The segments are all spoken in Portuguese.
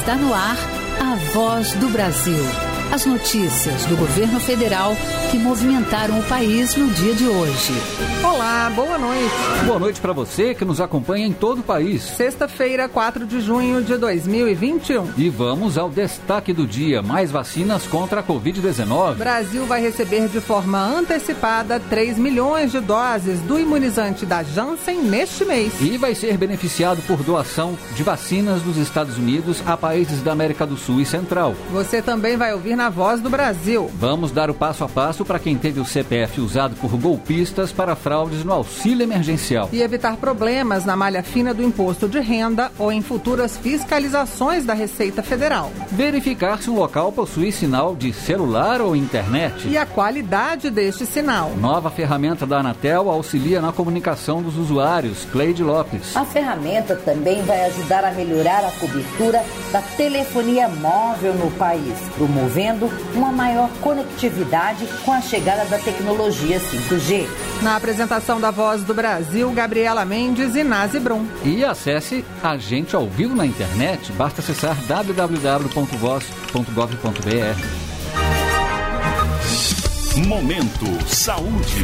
Está no ar a Voz do Brasil. As notícias do governo federal que movimentaram o país no dia de hoje. Olá, boa noite. Boa noite para você que nos acompanha em todo o país. Sexta-feira, 4 de junho de 2021. E vamos ao destaque do dia. Mais vacinas contra a Covid-19. O Brasil vai receber de forma antecipada 3 milhões de doses do imunizante da Janssen neste mês. E vai ser beneficiado por doação de vacinas dos Estados Unidos a países da América do Sul e Central. Você também vai ouvir na Voz do Brasil. Vamos dar o passo a passo para quem teve o CPF usado por golpistas para fraudes no auxílio emergencial. E evitar problemas na malha fina do imposto de renda ou em futuras fiscalizações da Receita Federal. Verificar se um local possui sinal de celular ou internet. E a qualidade deste sinal. Nova ferramenta da Anatel auxilia na comunicação dos usuários. Cleide Lopes. A ferramenta também vai ajudar a melhorar a cobertura da telefonia móvel no país, promovendo uma maior conectividade com a chegada da tecnologia 5G. Na apresentação da Voz do Brasil, Gabriela Mendes e Nazi Brum. E acesse a gente ao vivo na internet, basta acessar www.voz.gov.br. Momento Saúde.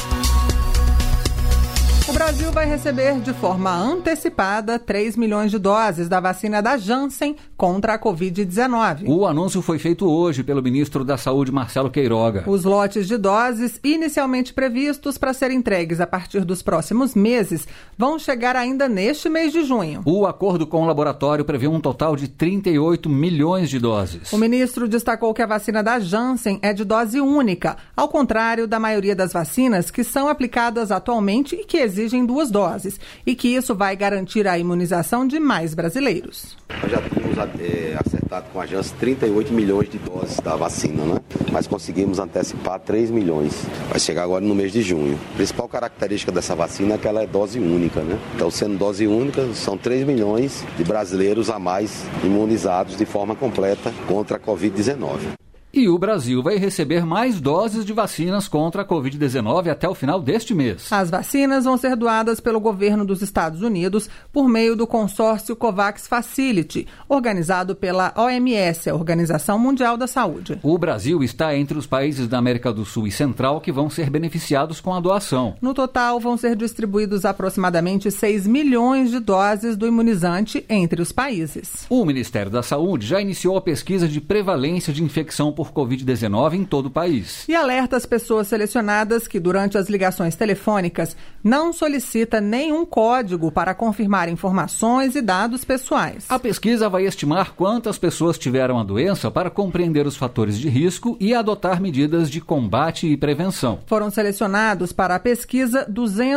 O Brasil vai receber de forma antecipada 3 milhões de doses da vacina da Janssen contra a Covid-19. O anúncio foi feito hoje pelo ministro da Saúde, Marcelo Queiroga. Os lotes de doses inicialmente previstos para serem entregues a partir dos próximos meses vão chegar ainda neste mês de junho. O acordo com o laboratório prevê um total de 38 milhões de doses. O ministro destacou que a vacina da Janssen é de dose única, ao contrário da maioria das vacinas que são aplicadas atualmente e que exigem 2 doses, e que isso vai garantir a imunização de mais brasileiros. Nós já tínhamos acertado com a Janssen 38 milhões de doses da vacina, né? Mas conseguimos antecipar 3 milhões. Vai chegar agora no mês de junho. A principal característica dessa vacina é que ela é dose única, né? Então, sendo dose única, são 3 milhões de brasileiros a mais imunizados de forma completa contra a Covid-19. E o Brasil vai receber mais doses de vacinas contra a Covid-19 até o final deste mês. As vacinas vão ser doadas pelo governo dos Estados Unidos por meio do consórcio COVAX Facility, organizado pela OMS, a Organização Mundial da Saúde. O Brasil está entre os países da América do Sul e Central que vão ser beneficiados com a doação. No total, vão ser distribuídos aproximadamente 6 milhões de doses do imunizante entre os países. O Ministério da Saúde já iniciou a pesquisa de prevalência de infecção por Covid-19 em todo o país. E alerta as pessoas selecionadas que, durante as ligações telefônicas, não solicita nenhum código para confirmar informações e dados pessoais. A pesquisa vai estimar quantas pessoas tiveram a doença para compreender os fatores de risco e adotar medidas de combate e prevenção. Foram selecionados para a pesquisa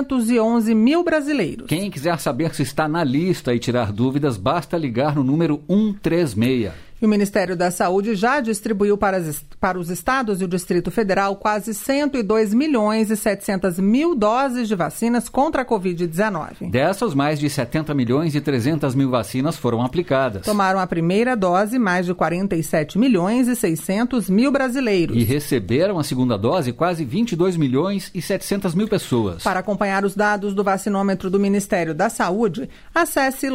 211 mil brasileiros. Quem quiser saber se está na lista e tirar dúvidas, basta ligar no número 136. E o Ministério da Saúde já distribuiu para os estados e o Distrito Federal quase 102 milhões e 700 mil doses de vacinas contra a Covid-19. Dessas, mais de 70 milhões e 300 mil vacinas foram aplicadas. Tomaram a primeira dose mais de 47 milhões e 600 mil brasileiros. E receberam a segunda dose quase 22 milhões e 700 mil pessoas. Para acompanhar os dados do vacinômetro do Ministério da Saúde, acesse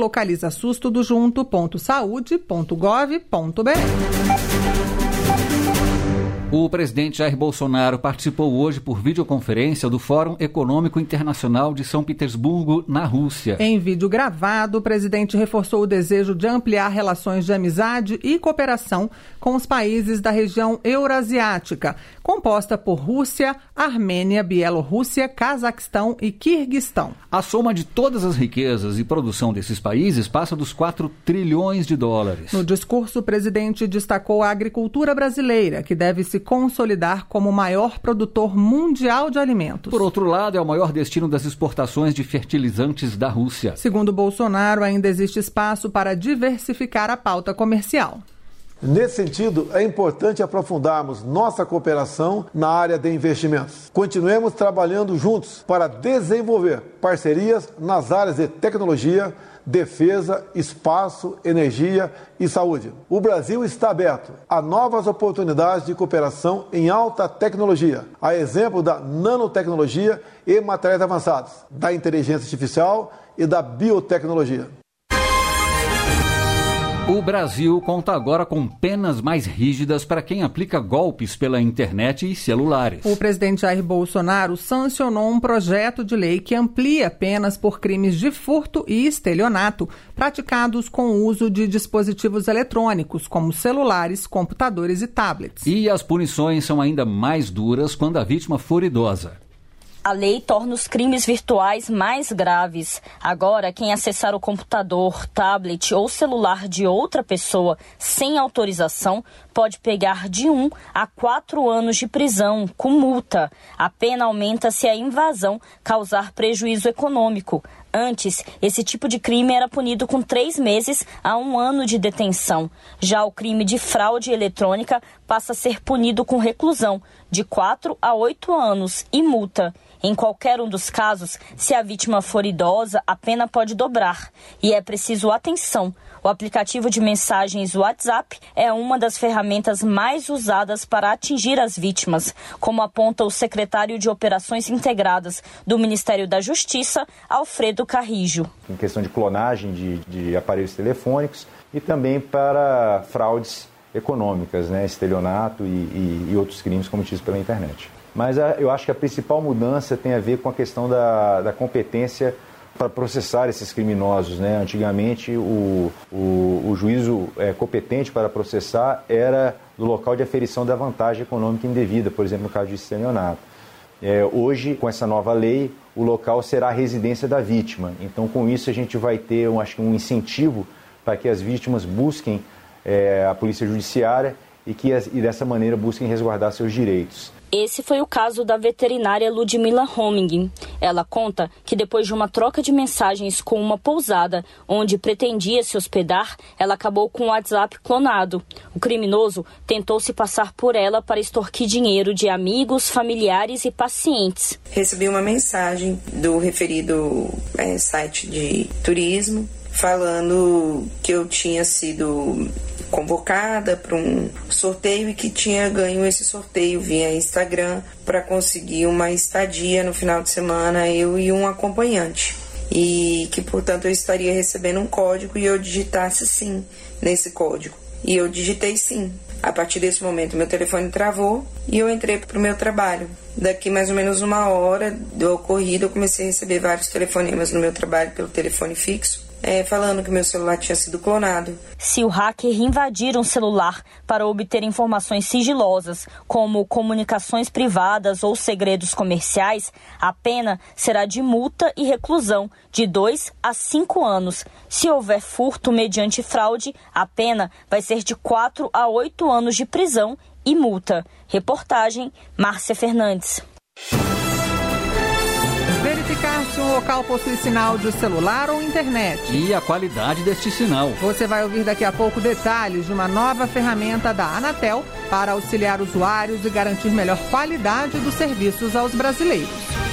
localizasustodojunto.saude.gov.br. O presidente Jair Bolsonaro participou hoje por videoconferência do Fórum Econômico Internacional de São Petersburgo, na Rússia. Em vídeo gravado, o presidente reforçou o desejo de ampliar relações de amizade e cooperação com os países da região eurasiática, composta por Rússia, Armênia, Bielorrússia, Cazaquistão e Quirguistão. A soma de todas as riquezas e produção desses países passa dos 4 trilhões de dólares. No discurso, o presidente destacou a agricultura brasileira, que deve se consolidar como o maior produtor mundial de alimentos. Por outro lado, é o maior destino das exportações de fertilizantes da Rússia. Segundo Bolsonaro, ainda existe espaço para diversificar a pauta comercial. Nesse sentido, é importante aprofundarmos nossa cooperação na área de investimentos. Continuemos trabalhando juntos para desenvolver parcerias nas áreas de tecnologia, defesa, espaço, energia e saúde. O Brasil está aberto a novas oportunidades de cooperação em alta tecnologia, a exemplo da nanotecnologia e materiais avançados, da inteligência artificial e da biotecnologia. O Brasil conta agora com penas mais rígidas para quem aplica golpes pela internet e celulares. O presidente Jair Bolsonaro sancionou um projeto de lei que amplia penas por crimes de furto e estelionato praticados com o uso de dispositivos eletrônicos, como celulares, computadores e tablets. E as punições são ainda mais duras quando a vítima for idosa. A lei torna os crimes virtuais mais graves. Agora, quem acessar o computador, tablet ou celular de outra pessoa sem autorização pode pegar de 1 a 4 anos de prisão, com multa. A pena aumenta se a invasão causar prejuízo econômico. Antes, esse tipo de crime era punido com 3 meses a 1 ano de detenção. Já o crime de fraude eletrônica passa a ser punido com reclusão, de 4 a 8 anos e multa. Em qualquer um dos casos, se a vítima for idosa, a pena pode dobrar. E é preciso atenção. O aplicativo de mensagens WhatsApp é uma das ferramentas mais usadas para atingir as vítimas, como aponta o secretário de Operações Integradas do Ministério da Justiça, Alfredo Carrijo. Em questão de clonagem de aparelhos telefônicos e também para fraudes econômicas, né, estelionato e outros crimes cometidos pela internet. Mas eu acho que a principal mudança tem a ver com a questão da competência para processar esses criminosos, né? Antigamente, o juízo competente para processar era do local de aferição da vantagem econômica indevida, por exemplo, no caso de estelionato. Hoje, com essa nova lei, o local será a residência da vítima. Então, com isso, a gente vai ter, acho que um incentivo para que as vítimas busquem a polícia judiciária e dessa maneira busquem resguardar seus direitos. Esse foi o caso da veterinária Ludmila Homing. Ela conta que depois de uma troca de mensagens com uma pousada onde pretendia se hospedar, ela acabou com o WhatsApp clonado. O criminoso tentou se passar por ela para extorquir dinheiro de amigos, familiares e pacientes. Recebi uma mensagem do referido site de turismo falando que eu tinha sido convocada para um sorteio e que tinha ganho esse sorteio via Instagram para conseguir uma estadia no final de semana, eu e um acompanhante. E que, portanto, eu estaria recebendo um código e eu digitasse sim nesse código. E eu digitei sim. A partir desse momento, meu telefone travou e eu entrei para o meu trabalho. Daqui mais ou menos 1 hora do ocorrido, eu comecei a receber vários telefonemas no meu trabalho pelo telefone fixo, falando que meu celular tinha sido clonado. Se o hacker invadir um celular para obter informações sigilosas, como comunicações privadas ou segredos comerciais, a pena será de multa e reclusão de 2 a 5 anos. Se houver furto mediante fraude, a pena vai ser de 4 a 8 anos de prisão e multa. Reportagem, Márcia Fernandes. Verificar se um local possui sinal de celular ou internet. E a qualidade deste sinal. Você vai ouvir daqui a pouco detalhes de uma nova ferramenta da Anatel para auxiliar usuários e garantir melhor qualidade dos serviços aos brasileiros.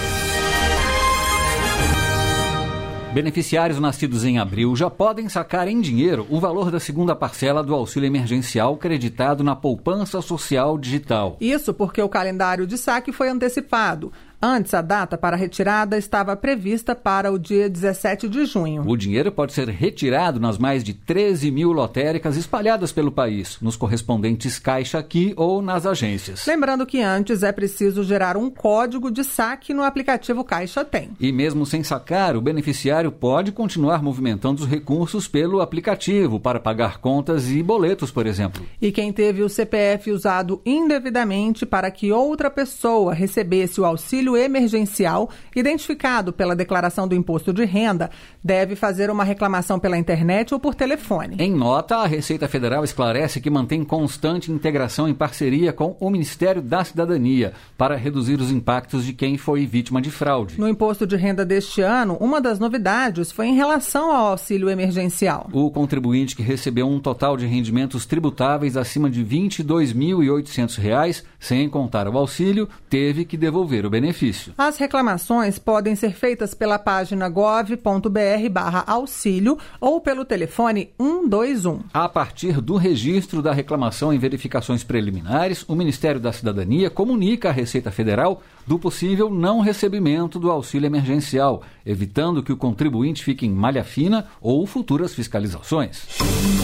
Beneficiários nascidos em abril já podem sacar em dinheiro o valor da segunda parcela do auxílio emergencial creditado na poupança social digital. Isso porque o calendário de saque foi antecipado. Antes, a data para a retirada estava prevista para o dia 17 de junho. O dinheiro pode ser retirado nas mais de 13 mil lotéricas espalhadas pelo país, nos correspondentes Caixa Aqui ou nas agências. Lembrando que antes é preciso gerar um código de saque no aplicativo Caixa Tem. E mesmo sem sacar, o beneficiário pode continuar movimentando os recursos pelo aplicativo para pagar contas e boletos, por exemplo. E quem teve o CPF usado indevidamente para que outra pessoa recebesse o auxílio emergencial, identificado pela declaração do imposto de renda, deve fazer uma reclamação pela internet ou por telefone. Em nota, a Receita Federal esclarece que mantém constante integração em parceria com o Ministério da Cidadania para reduzir os impactos de quem foi vítima de fraude. No imposto de renda deste ano, uma das novidades foi em relação ao auxílio emergencial. O contribuinte que recebeu um total de rendimentos tributáveis acima de R$ 22.800, sem contar o auxílio, teve que devolver o benefício. As reclamações podem ser feitas pela página gov.br/auxílio ou pelo telefone 121. A partir do registro da reclamação em verificações preliminares, o Ministério da Cidadania comunica à Receita Federal do possível não recebimento do auxílio emergencial, evitando que o contribuinte fique em malha fina ou futuras fiscalizações.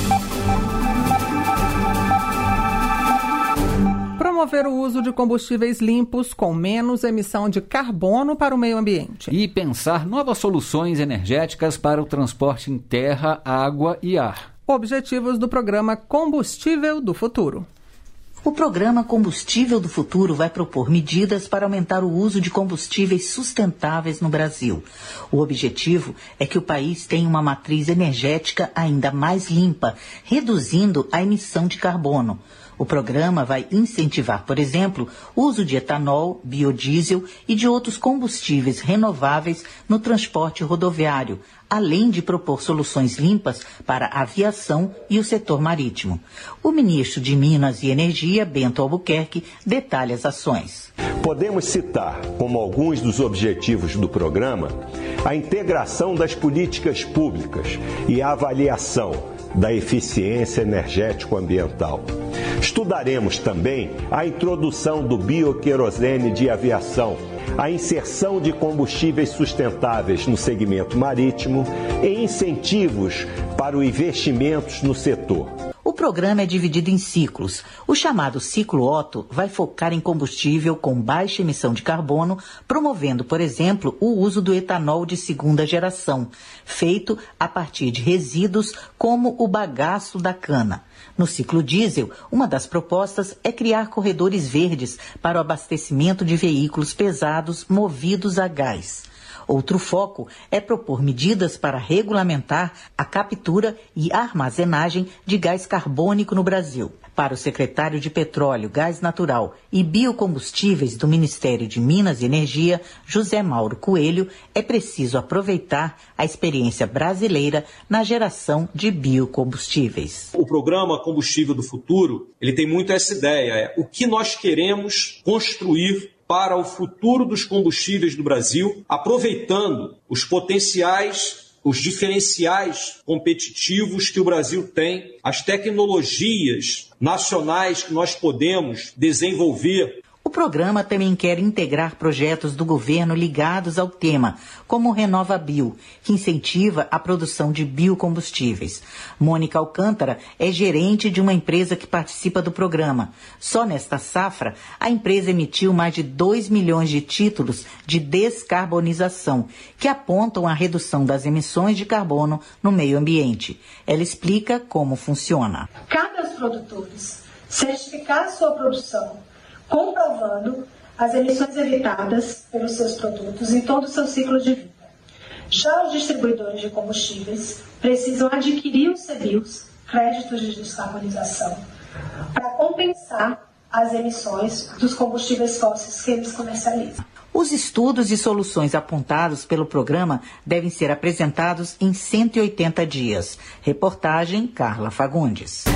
Promover o uso de combustíveis limpos com menos emissão de carbono para o meio ambiente. E pensar novas soluções energéticas para o transporte em terra, água e ar. Objetivos do programa Combustível do Futuro. O programa Combustível do Futuro vai propor medidas para aumentar o uso de combustíveis sustentáveis no Brasil. O objetivo é que o país tenha uma matriz energética ainda mais limpa, reduzindo a emissão de carbono. O programa vai incentivar, por exemplo, o uso de etanol, biodiesel e de outros combustíveis renováveis no transporte rodoviário, além de propor soluções limpas para a aviação e o setor marítimo. O ministro de Minas e Energia, Bento Albuquerque, detalha as ações. Podemos citar como alguns dos objetivos do programa a integração das políticas públicas e a avaliação da eficiência energético-ambiental. Estudaremos também a introdução do bioquerosene de aviação, a inserção de combustíveis sustentáveis no segmento marítimo e incentivos para os investimentos no setor. O programa é dividido em ciclos. O chamado ciclo Otto vai focar em combustível com baixa emissão de carbono, promovendo, por exemplo, o uso do etanol de segunda geração, feito a partir de resíduos como o bagaço da cana. No ciclo diesel, uma das propostas é criar corredores verdes para o abastecimento de veículos pesados movidos a gás. Outro foco é propor medidas para regulamentar a captura e armazenagem de gás carbônico no Brasil. Para o secretário de Petróleo, Gás Natural e Biocombustíveis do Ministério de Minas e Energia, José Mauro Coelho, é preciso aproveitar a experiência brasileira na geração de biocombustíveis. O programa Combustível do Futuro, ele tem muito essa ideia, o que nós queremos construir para o futuro dos combustíveis do Brasil, aproveitando os potenciais, os diferenciais competitivos que o Brasil tem, as tecnologias nacionais que nós podemos desenvolver. O programa também quer integrar projetos do governo ligados ao tema, como o RenovaBio, que incentiva a produção de biocombustíveis. Mônica Alcântara é gerente de uma empresa que participa do programa. Só nesta safra, a empresa emitiu mais de 2 milhões de títulos de descarbonização, que apontam a redução das emissões de carbono no meio ambiente. Ela explica como funciona. Cabe aos produtores certificar sua produção, comprovando as emissões evitadas pelos seus produtos em todo o seu ciclo de vida. Já os distribuidores de combustíveis precisam adquirir os CBIOs, créditos de descarbonização, para compensar as emissões dos combustíveis fósseis que eles comercializam. Os estudos e soluções apontados pelo programa devem ser apresentados em 180 dias. Reportagem Carla Fagundes.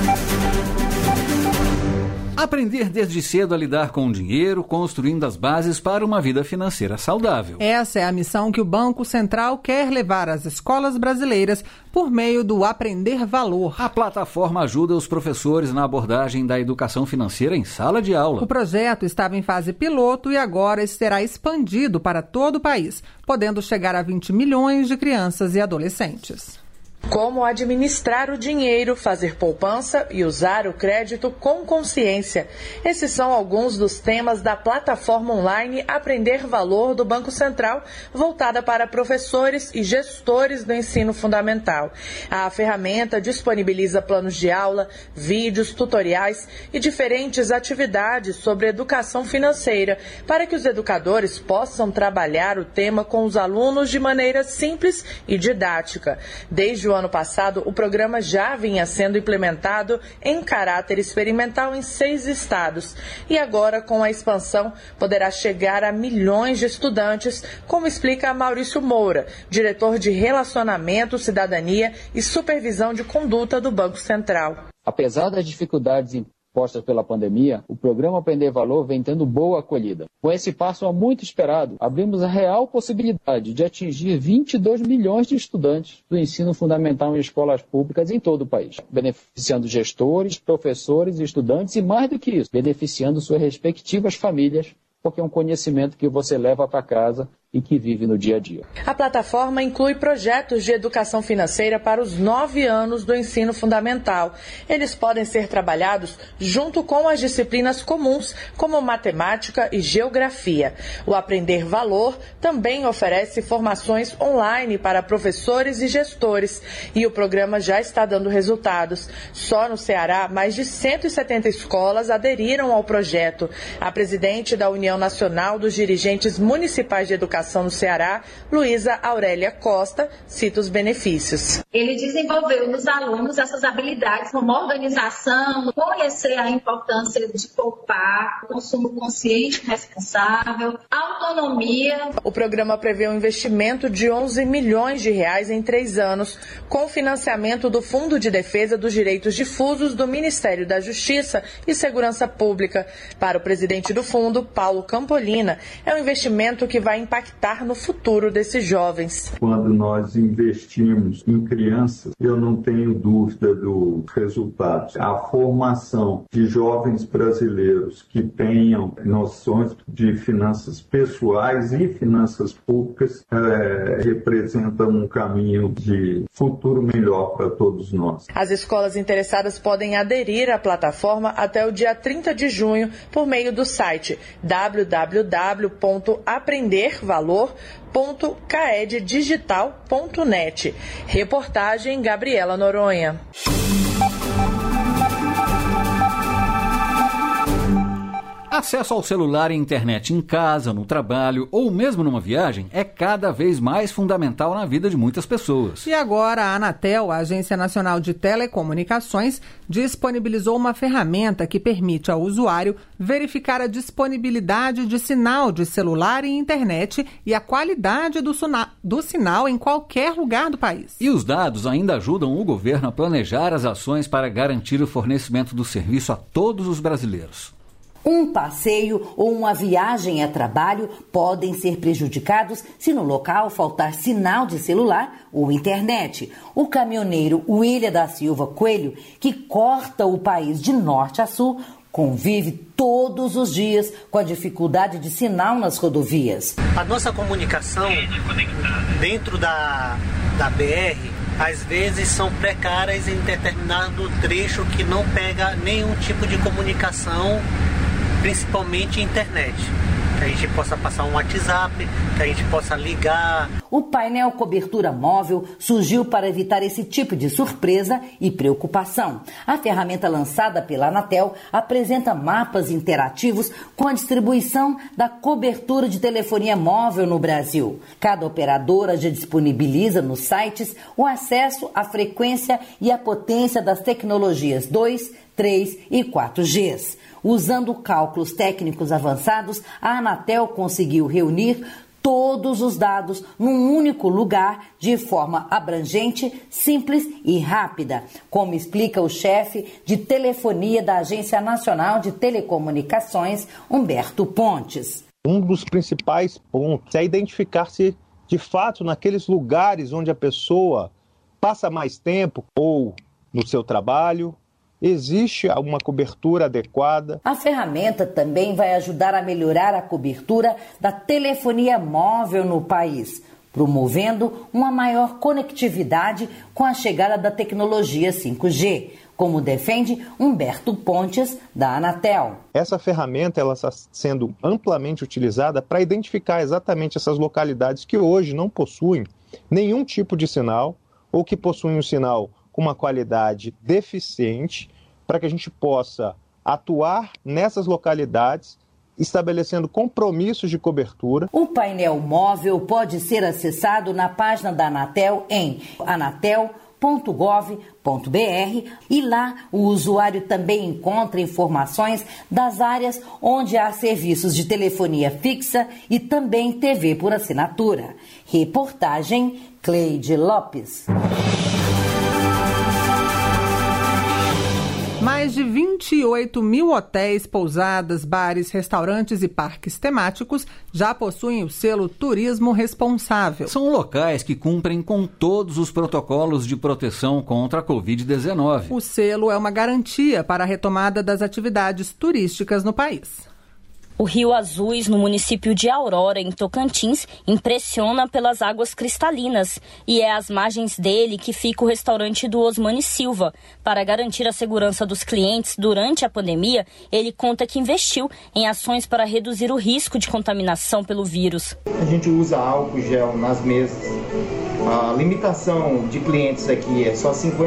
Aprender desde cedo a lidar com o dinheiro, construindo as bases para uma vida financeira saudável. Essa é a missão que o Banco Central quer levar às escolas brasileiras por meio do Aprender Valor. A plataforma ajuda os professores na abordagem da educação financeira em sala de aula. O projeto estava em fase piloto e agora será expandido para todo o país, podendo chegar a 20 milhões de crianças e adolescentes. Como administrar o dinheiro, fazer poupança e usar o crédito com consciência. Esses são alguns dos temas da plataforma online Aprender Valor do Banco Central, voltada para professores e gestores do ensino fundamental. A ferramenta disponibiliza planos de aula, vídeos, tutoriais e diferentes atividades sobre educação financeira, para que os educadores possam trabalhar o tema com os alunos de maneira simples e didática. Desde o ano passado, o programa já vinha sendo implementado em caráter experimental em 6 estados. E agora, com a expansão, poderá chegar a milhões de estudantes, como explica Maurício Moura, diretor de Relacionamento, Cidadania e Supervisão de Conduta do Banco Central. Apesar das dificuldades impostas pela pandemia, o programa Aprender Valor vem tendo boa acolhida. Com esse passo há muito esperado, abrimos a real possibilidade de atingir 22 milhões de estudantes do ensino fundamental em escolas públicas em todo o país, beneficiando gestores, professores e estudantes e, mais do que isso, beneficiando suas respectivas famílias, porque é um conhecimento que você leva para casa e que vive no dia a dia. A plataforma inclui projetos de educação financeira para os 9 anos do ensino fundamental. Eles podem ser trabalhados junto com as disciplinas comuns, como matemática e geografia. O Aprender Valor também oferece formações online para professores e gestores. E o programa já está dando resultados. Só no Ceará, mais de 170 escolas aderiram ao projeto. A presidente da União Nacional dos Dirigentes Municipais de Educação no Ceará, Luísa Aurélia Costa, cita os benefícios. Ele desenvolveu nos alunos essas habilidades como organização, conhecer a importância de poupar, consumo consciente e responsável, autonomia. O programa prevê um investimento de 11 milhões de reais em 3 anos, com financiamento do Fundo de Defesa dos Direitos Difusos do Ministério da Justiça e Segurança Pública. Para o presidente do fundo, Paulo Campolina, é um investimento que vai impactar no futuro desses jovens. Quando nós investimos em crianças, eu não tenho dúvida dos resultados. A formação de jovens brasileiros que tenham noções de finanças pessoais e finanças públicas representa um caminho de futuro melhor para todos nós. As escolas interessadas podem aderir à plataforma até o dia 30 de junho por meio do site www.aprendervalor.caeddigital.net. Reportagem Gabriela Noronha. Acesso ao celular e internet em casa, no trabalho ou mesmo numa viagem é cada vez mais fundamental na vida de muitas pessoas. E agora a Anatel, a Agência Nacional de Telecomunicações, disponibilizou uma ferramenta que permite ao usuário verificar a disponibilidade de sinal de celular e internet e a qualidade do sinal em qualquer lugar do país. E os dados ainda ajudam o governo a planejar as ações para garantir o fornecimento do serviço a todos os brasileiros. Um passeio ou uma viagem a trabalho podem ser prejudicados se no local faltar sinal de celular ou internet. O caminhoneiro William da Silva Coelho, que corta o país de norte a sul, convive todos os dias com a dificuldade de sinal nas rodovias. A nossa comunicação dentro da BR às vezes são precárias em determinado trecho que não pega nenhum tipo de comunicação, principalmente internet, que a gente possa passar um WhatsApp, que a gente possa ligar. O painel Cobertura Móvel surgiu para evitar esse tipo de surpresa e preocupação. A ferramenta lançada pela Anatel apresenta mapas interativos com a distribuição da cobertura de telefonia móvel no Brasil. Cada operadora já disponibiliza nos sites o acesso à frequência e à potência das tecnologias 2, 3 e 4Gs. Usando cálculos técnicos avançados, a Anatel conseguiu reunir todos os dados num único lugar de forma abrangente, simples e rápida, como explica o chefe de telefonia da Agência Nacional de Telecomunicações, Humberto Pontes. Um dos principais pontos é identificar-se de fato naqueles lugares onde a pessoa passa mais tempo ou no seu trabalho. Existe uma cobertura adequada. A ferramenta também vai ajudar a melhorar a cobertura da telefonia móvel no país, promovendo uma maior conectividade com a chegada da tecnologia 5G, como defende Humberto Pontes, da Anatel. Essa ferramenta ela está sendo amplamente utilizada para identificar exatamente essas localidades que hoje não possuem nenhum tipo de sinal ou que possuem um sinal com uma qualidade deficiente, para que a gente possa atuar nessas localidades, estabelecendo compromissos de cobertura. O painel móvel pode ser acessado na página da Anatel em anatel.gov.br e lá o usuário também encontra informações das áreas onde há serviços de telefonia fixa e também TV por assinatura. Reportagem Cleide Lopes. Mais de 28 mil hotéis, pousadas, bares, restaurantes e parques temáticos já possuem o selo Turismo Responsável. São locais que cumprem com todos os protocolos de proteção contra a Covid-19. O selo é uma garantia para a retomada das atividades turísticas no país. O Rio Azuis, no município de Aurora, em Tocantins, impressiona pelas águas cristalinas e é às margens dele que fica o restaurante do Osmani Silva. Para garantir a segurança dos clientes durante a pandemia, ele conta que investiu em ações para reduzir o risco de contaminação pelo vírus. A gente usa álcool gel nas mesas. A limitação de clientes aqui é só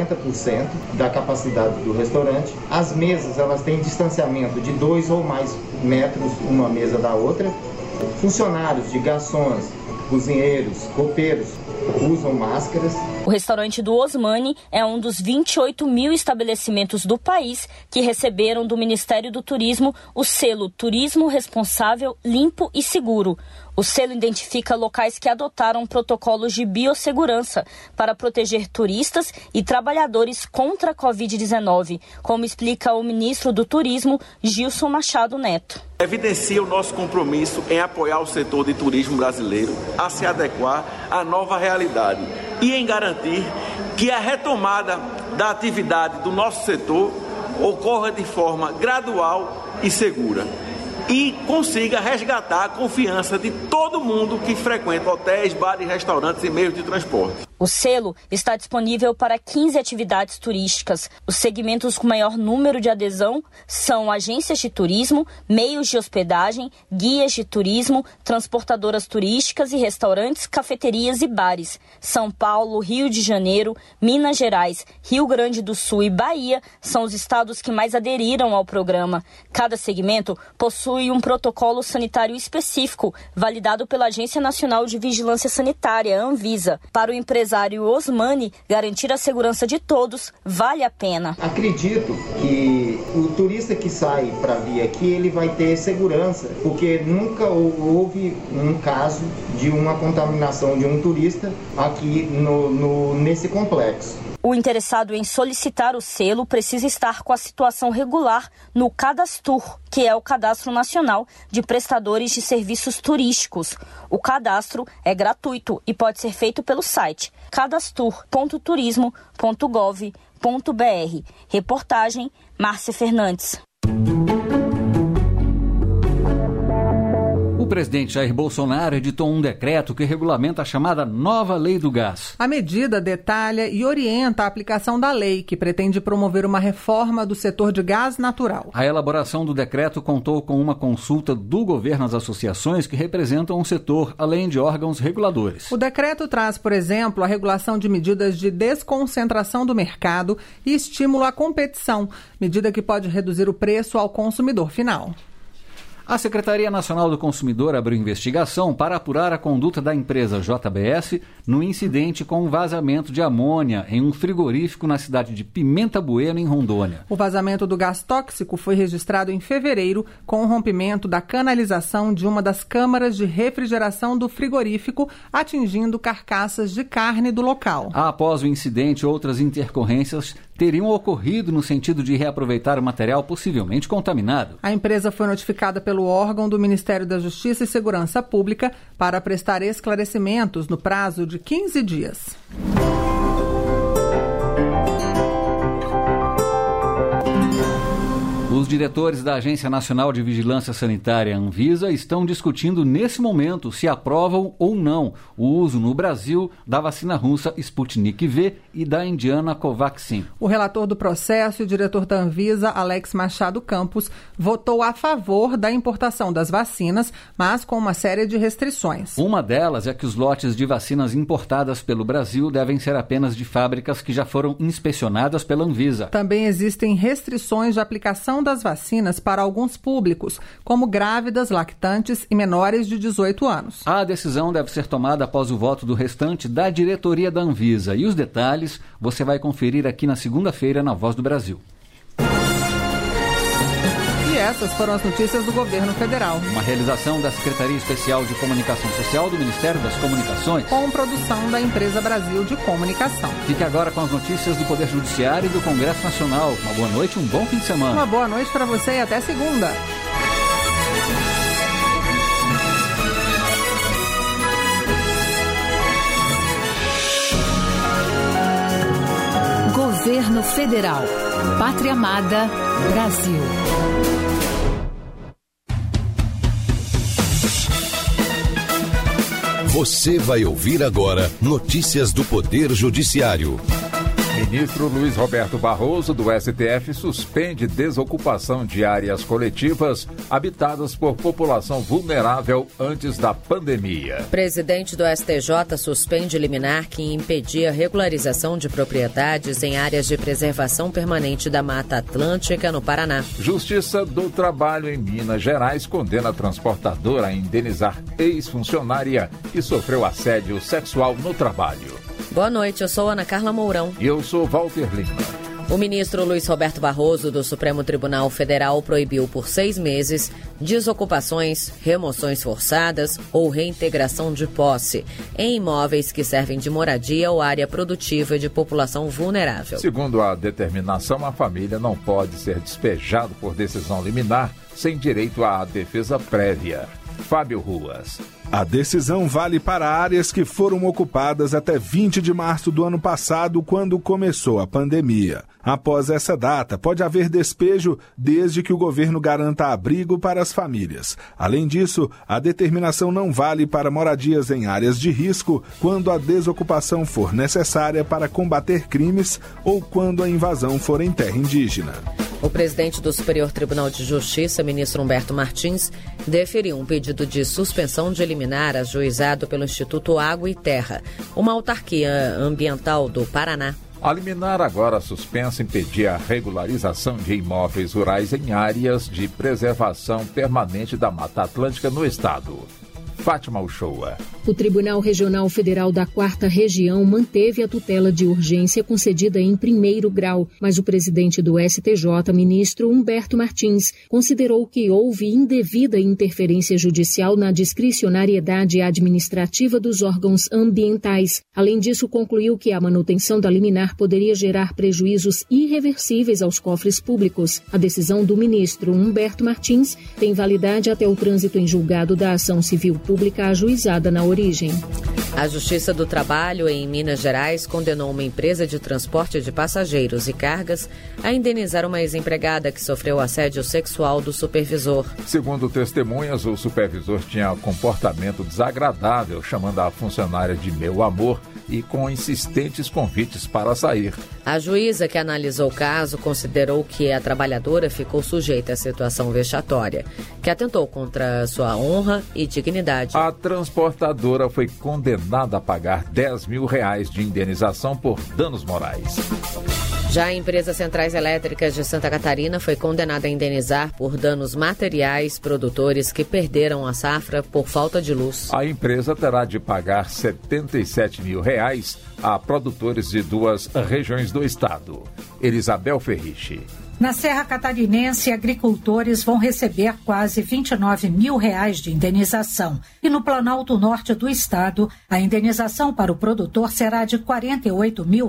50% da capacidade do restaurante. As mesas, elas têm distanciamento de 2 ou mais metros uma mesa da outra. Funcionários de garçons, cozinheiros, copeiros usam máscaras. O restaurante do Osmani é um dos 28 mil estabelecimentos do país que receberam do Ministério do Turismo o selo Turismo Responsável, Limpo e Seguro. O selo identifica locais que adotaram protocolos de biossegurança para proteger turistas e trabalhadores contra a Covid-19, como explica o ministro do Turismo, Gilson Machado Neto. Evidencia o nosso compromisso em apoiar o setor de turismo brasileiro a se adequar à nova realidade e em garantir que a retomada da atividade do nosso setor ocorra de forma gradual e segura e consiga resgatar a confiança de todo mundo que frequenta hotéis, bares, restaurantes e meios de transporte. O selo está disponível para 15 atividades turísticas. Os segmentos com maior número de adesão são agências de turismo, meios de hospedagem, guias de turismo, transportadoras turísticas e restaurantes, cafeterias e bares. São Paulo, Rio de Janeiro, Minas Gerais, Rio Grande do Sul e Bahia são os estados que mais aderiram ao programa. Cada segmento possui um protocolo sanitário específico, validado pela Agência Nacional de Vigilância Sanitária, Anvisa. Para o empresário Osmani, garantir a segurança de todos vale a pena. Acredito que o turista que sai para vir aqui, ele vai ter segurança, porque nunca houve um caso de uma contaminação de um turista aqui nesse complexo. O interessado em solicitar o selo precisa estar com a situação regular no Cadastur, que é o Cadastro Nacional de Prestadores de Serviços Turísticos. O cadastro é gratuito e pode ser feito pelo site cadastur.turismo.gov.br. Reportagem Márcia Fernandes. O presidente Jair Bolsonaro editou um decreto que regulamenta a chamada nova Lei do Gás. A medida detalha e orienta a aplicação da lei, que pretende promover uma reforma do setor de gás natural. A elaboração do decreto contou com uma consulta do governo às associações que representam o setor, além de órgãos reguladores. O decreto traz, por exemplo, a regulação de medidas de desconcentração do mercado e estímulo à competição, medida que pode reduzir o preço ao consumidor final. A Secretaria Nacional do Consumidor abriu investigação para apurar a conduta da empresa JBS no incidente com o vazamento de amônia em um frigorífico na cidade de Pimenta Bueno, em Rondônia. O vazamento do gás tóxico foi registrado em fevereiro com o rompimento da canalização de uma das câmaras de refrigeração do frigorífico, atingindo carcaças de carne do local. Após o incidente, outras intercorrências teriam ocorrido no sentido de reaproveitar o material possivelmente contaminado. A empresa foi notificada pelo órgão do Ministério da Justiça e Segurança Pública para prestar esclarecimentos no prazo de 15 dias. Os diretores da Agência Nacional de Vigilância Sanitária, Anvisa, estão discutindo nesse momento se aprovam ou não o uso no Brasil da vacina russa Sputnik V e da indiana Covaxin. O relator do processo e diretor da Anvisa, Alex Machado Campos, votou a favor da importação das vacinas, mas com uma série de restrições. Uma delas é que os lotes de vacinas importadas pelo Brasil devem ser apenas de fábricas que já foram inspecionadas pela Anvisa. Também existem restrições de aplicação das vacinas para alguns públicos, como grávidas, lactantes e menores de 18 anos. A decisão deve ser tomada após o voto do restante da diretoria da Anvisa. E os detalhes você vai conferir aqui na segunda-feira na Voz do Brasil. E essas foram as notícias do Governo Federal. Uma realização da Secretaria Especial de Comunicação Social do Ministério das Comunicações. Com produção da Empresa Brasil de Comunicação. Fique agora com as notícias do Poder Judiciário e do Congresso Nacional. Uma boa noite, um bom fim de semana. Uma boa noite para você e até segunda. Governo Federal. Pátria Amada, Brasil. Você vai ouvir agora notícias do Poder Judiciário. Ministro Luiz Roberto Barroso, do STF, suspende desocupação de áreas coletivas habitadas por população vulnerável antes da pandemia. Presidente do STJ suspende liminar que impedia regularização de propriedades em áreas de preservação permanente da Mata Atlântica, no Paraná. Justiça do Trabalho em Minas Gerais condena a transportadora a indenizar ex-funcionária que sofreu assédio sexual no trabalho. Boa noite, eu sou Ana Carla Mourão. E eu sou Walter Lima. O ministro Luiz Roberto Barroso, do Supremo Tribunal Federal, proibiu por 6 meses desocupações, remoções forçadas ou reintegração de posse em imóveis que servem de moradia ou área produtiva de população vulnerável. Segundo a determinação, a família não pode ser despejada por decisão liminar sem direito à defesa prévia. Fábio Ruas. A decisão vale para áreas que foram ocupadas até 20 de março do ano passado, quando começou a pandemia. Após essa data, pode haver despejo desde que o governo garanta abrigo para as famílias. Além disso, a determinação não vale para moradias em áreas de risco quando a desocupação for necessária para combater crimes ou quando a invasão for em terra indígena. O presidente do Superior Tribunal de Justiça, ministro Humberto Martins, deferiu um pedido de suspensão de liminar ajuizado pelo Instituto Água e Terra, uma autarquia ambiental do Paraná. A liminar agora suspensa impedia a regularização de imóveis rurais em áreas de preservação permanente da Mata Atlântica no estado. Fátima Uchoa. O Tribunal Regional Federal da 4ª Região manteve a tutela de urgência concedida em primeiro grau, mas o presidente do STJ, ministro Humberto Martins, considerou que houve indevida interferência judicial na discricionariedade administrativa dos órgãos ambientais. Além disso, concluiu que a manutenção da liminar poderia gerar prejuízos irreversíveis aos cofres públicos. A decisão do ministro Humberto Martins tem validade até o trânsito em julgado da ação civil pública ajuizada na origem. A Justiça do Trabalho em Minas Gerais condenou uma empresa de transporte de passageiros e cargas a indenizar uma ex-empregada que sofreu assédio sexual do supervisor. Segundo testemunhas, o supervisor tinha comportamento desagradável, chamando a funcionária de meu amor e com insistentes convites para sair. A juíza que analisou o caso considerou que a trabalhadora ficou sujeita à situação vexatória, que atentou contra sua honra e dignidade. A transportadora foi condenada a pagar R$10 mil de indenização por danos morais. Já a empresa Centrais Elétricas de Santa Catarina foi condenada a indenizar por danos materiais produtores que perderam a safra por falta de luz. A empresa terá de pagar R$77 mil a produtores de 2 regiões do estado. Elisabel Ferriche. Na Serra Catarinense, agricultores vão receber quase R$29 mil de indenização. E no Planalto Norte do estado, a indenização para o produtor será de R$48 mil.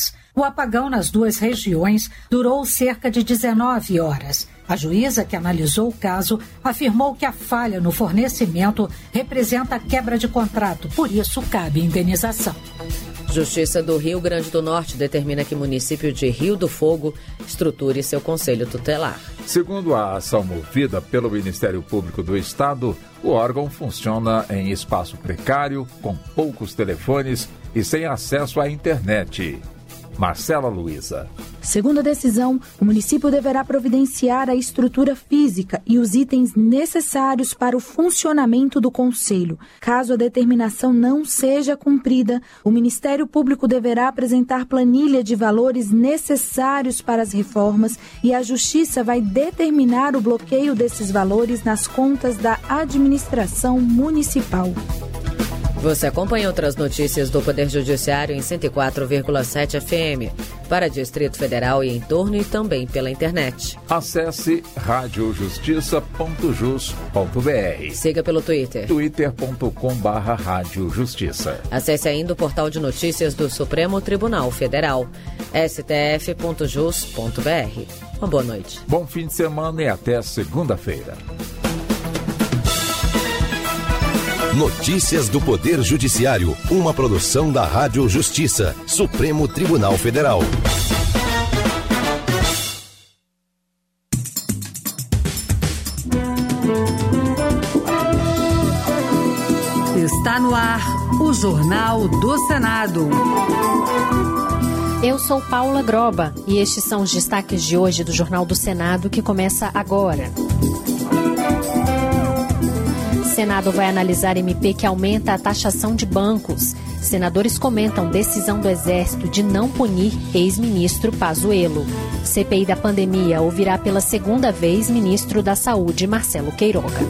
O apagão nas 2 regiões durou cerca de 19 horas. A juíza que analisou o caso afirmou que a falha no fornecimento representa quebra de contrato, por isso cabe indenização. Justiça do Rio Grande do Norte determina que o município de Rio do Fogo estruture seu conselho tutelar. Segundo a ação movida pelo Ministério Público do Estado, o órgão funciona em espaço precário, com poucos telefones e sem acesso à internet. Marcela Luiza. Segundo a decisão, o município deverá providenciar a estrutura física e os itens necessários para o funcionamento do conselho. Caso a determinação não seja cumprida, o Ministério Público deverá apresentar planilha de valores necessários para as reformas e a Justiça vai determinar o bloqueio desses valores nas contas da administração municipal. Você acompanha outras notícias do Poder Judiciário em 104,7 FM, para Distrito Federal e em torno e também pela internet. Acesse radiojustiça.jus.br. Siga pelo Twitter. twitter.com/radiojustiça. Acesse ainda o portal de notícias do Supremo Tribunal Federal, stf.jus.br. Uma boa noite. Bom fim de semana e até segunda-feira. Notícias do Poder Judiciário, uma produção da Rádio Justiça, Supremo Tribunal Federal. Está no ar ar, o Jornal do Senado. Eu sou Paula Groba e estes são os destaques de hoje do Jornal do Senado, que começa agora. Senado vai analisar MP que aumenta a taxação de bancos. Senadores comentam decisão do Exército de não punir ex-ministro Pazuello. CPI da pandemia ouvirá pela segunda vez ministro da Saúde, Marcelo Queiroga.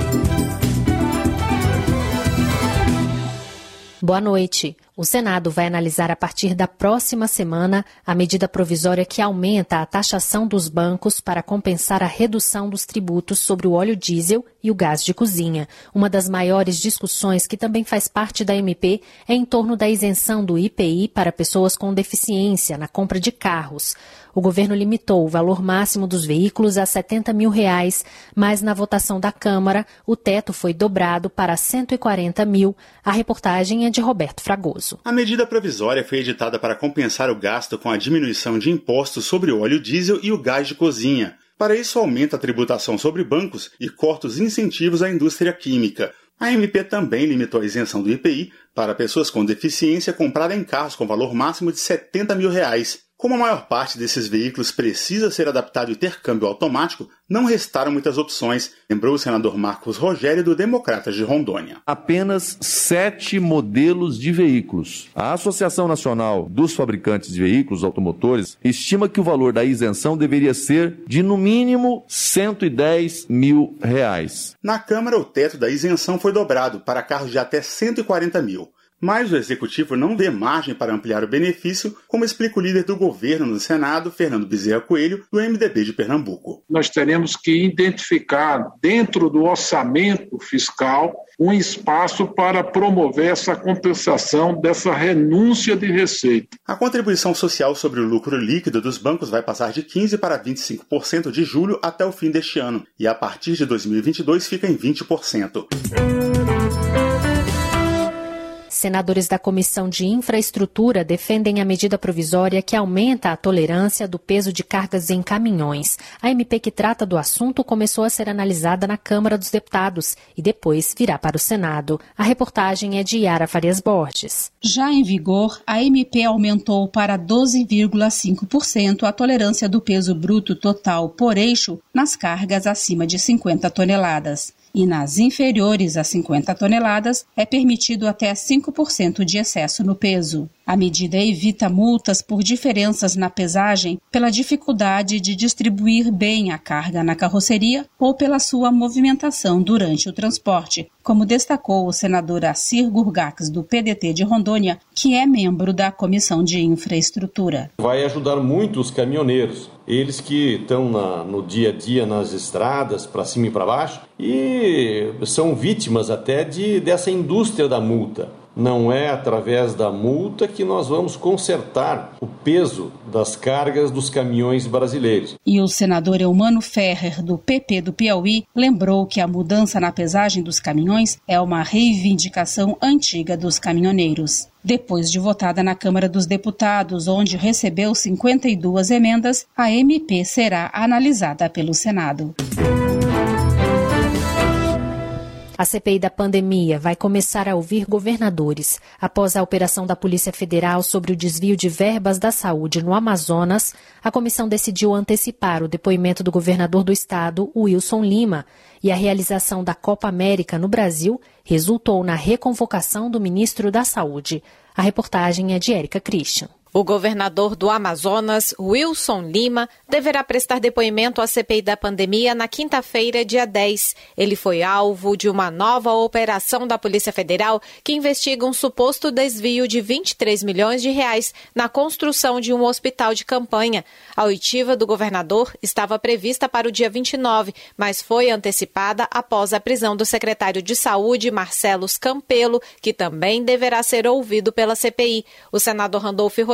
Boa noite. O Senado vai analisar a partir da próxima semana a medida provisória que aumenta a taxação dos bancos para compensar a redução dos tributos sobre o óleo diesel e o gás de cozinha. Uma das maiores discussões, que também faz parte da MP, é em torno da isenção do IPI para pessoas com deficiência na compra de carros. O governo limitou o valor máximo dos veículos a R$ 70 mil, mas na votação da Câmara, o teto foi dobrado para R$ 140 mil. A reportagem é de Roberto Fragoso. A medida provisória foi editada para compensar o gasto com a diminuição de impostos sobre o óleo diesel e o gás de cozinha. Para isso, aumenta a tributação sobre bancos e corta os incentivos à indústria química. A MP também limitou a isenção do IPI para pessoas com deficiência comprada em carros com valor máximo de R$ 70 mil. Como a maior parte desses veículos precisa ser adaptado e ter câmbio automático, não restaram muitas opções, lembrou o senador Marcos Rogério, do Democratas de Rondônia. Apenas 7 modelos de veículos. A Associação Nacional dos Fabricantes de Veículos Automotores estima que o valor da isenção deveria ser de, no mínimo, R$ 110 mil. Na Câmara, o teto da isenção foi dobrado para carros de até R$ 140 mil. Mas o Executivo não vê margem para ampliar o benefício, como explica o líder do governo no Senado, Fernando Bezerra Coelho, do MDB de Pernambuco. Nós teremos que identificar, dentro do orçamento fiscal, um espaço para promover essa compensação dessa renúncia de receita. A contribuição social sobre o lucro líquido dos bancos vai passar de 15% para 25% de julho até o fim deste ano, e a partir de 2022 fica em 20%. Senadores da Comissão de Infraestrutura defendem a medida provisória que aumenta a tolerância do peso de cargas em caminhões. A MP que trata do assunto começou a ser analisada na Câmara dos Deputados e depois virá para o Senado. A reportagem é de Yara Farias Borges. Já em vigor, a MP aumentou para 12,5% a tolerância do peso bruto total por eixo nas cargas acima de 50 toneladas. E nas inferiores a 50 toneladas é permitido até 5% de excesso no peso. A medida evita multas por diferenças na pesagem pela dificuldade de distribuir bem a carga na carroceria ou pela sua movimentação durante o transporte, como destacou o senador Assir Gurgax, do PDT de Rondônia, que é membro da Comissão de Infraestrutura. Vai ajudar muito os caminhoneiros, eles que estão no dia a dia nas estradas, para cima e para baixo, e são vítimas até dessa indústria da multa. Não é através da multa que nós vamos consertar o peso das cargas dos caminhões brasileiros. E o senador Eumano Ferrer, do PP do Piauí, lembrou que a mudança na pesagem dos caminhões é uma reivindicação antiga dos caminhoneiros. Depois de votada na Câmara dos Deputados, onde recebeu 52 emendas, a MP será analisada pelo Senado. A CPI da pandemia vai começar a ouvir governadores. Após a operação da Polícia Federal sobre o desvio de verbas da saúde no Amazonas, a comissão decidiu antecipar o depoimento do governador do estado, Wilson Lima, e a realização da Copa América no Brasil resultou na reconvocação do ministro da Saúde. A reportagem é de Érica Christian. O governador do Amazonas, Wilson Lima, deverá prestar depoimento à CPI da pandemia na quinta-feira, dia 10. Ele foi alvo de uma nova operação da Polícia Federal que investiga um suposto desvio de 23 milhões de reais na construção de um hospital de campanha. A oitiva do governador estava prevista para o dia 29, mas foi antecipada após a prisão do secretário de Saúde, Marcelo Campelo, que também deverá ser ouvido pela CPI. O senador Randolfo Rodrigues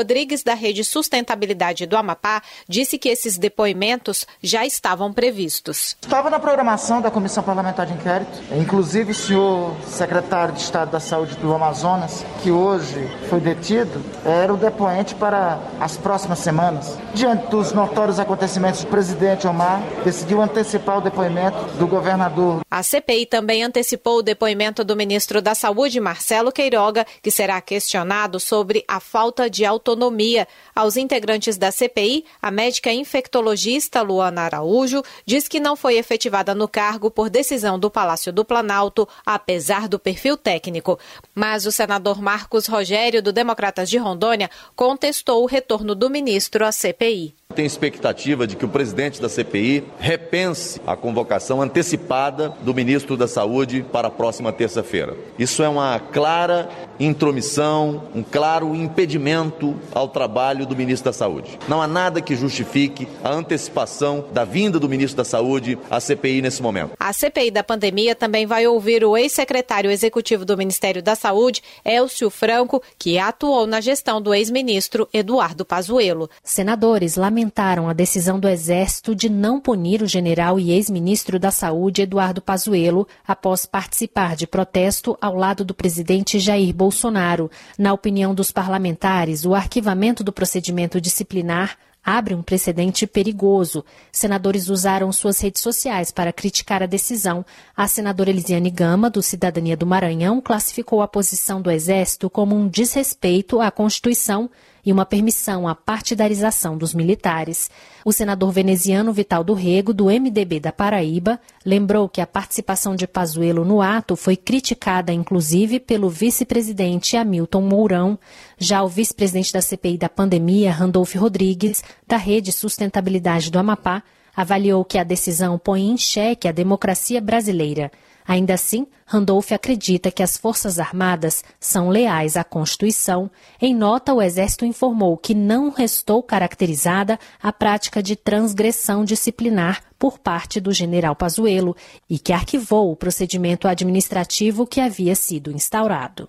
Rodrigues, da Rede Sustentabilidade do Amapá, disse que esses depoimentos já estavam previstos. Estava na programação da Comissão Parlamentar de Inquérito, inclusive o senhor secretário de Estado da Saúde do Amazonas, que hoje foi detido, era o depoente para as próximas semanas. Diante dos notórios acontecimentos, o presidente Omar decidiu antecipar o depoimento do governador. A CPI também antecipou o depoimento do ministro da Saúde, Marcelo Queiroga, que será questionado sobre a falta de autonomia. Aos integrantes da CPI, a médica infectologista Luana Araújo diz que não foi efetivada no cargo por decisão do Palácio do Planalto, apesar do perfil técnico. Mas o senador Marcos Rogério, do Democratas de Rondônia, contestou o retorno do ministro à CPI. Tem expectativa de que o presidente da CPI repense a convocação antecipada do ministro da Saúde para a próxima terça-feira. Isso é uma clara intromissão, um claro impedimento ao trabalho do ministro da Saúde. Não há nada que justifique a antecipação da vinda do ministro da Saúde à CPI nesse momento. A CPI da pandemia também vai ouvir o ex-secretário executivo do Ministério da Saúde, Elcio Franco, que atuou na gestão do ex-ministro Eduardo Pazuello. Senadores lamentaram a decisão do Exército de não punir o general e ex-ministro da Saúde, Eduardo Pazuello, após participar de protesto ao lado do presidente Jair Bolsonaro. Na opinião dos parlamentares, o arquivamento do procedimento disciplinar abre um precedente perigoso. Senadores usaram suas redes sociais para criticar a decisão. A senadora Elisiane Gama, do Cidadania do Maranhão, classificou a posição do Exército como um desrespeito à Constituição e uma permissão à partidarização dos militares. O senador veneziano Vital do Rego, do MDB da Paraíba, lembrou que a participação de Pazuello no ato foi criticada, inclusive, pelo vice-presidente Hamilton Mourão. Já o vice-presidente da CPI da pandemia, Randolfo Rodrigues, da Rede Sustentabilidade do Amapá, avaliou que a decisão põe em xeque a democracia brasileira. Ainda assim, Randolph acredita que as Forças Armadas são leais à Constituição. Em nota, o Exército informou que não restou caracterizada a prática de transgressão disciplinar por parte do general Pazuello e que arquivou o procedimento administrativo que havia sido instaurado.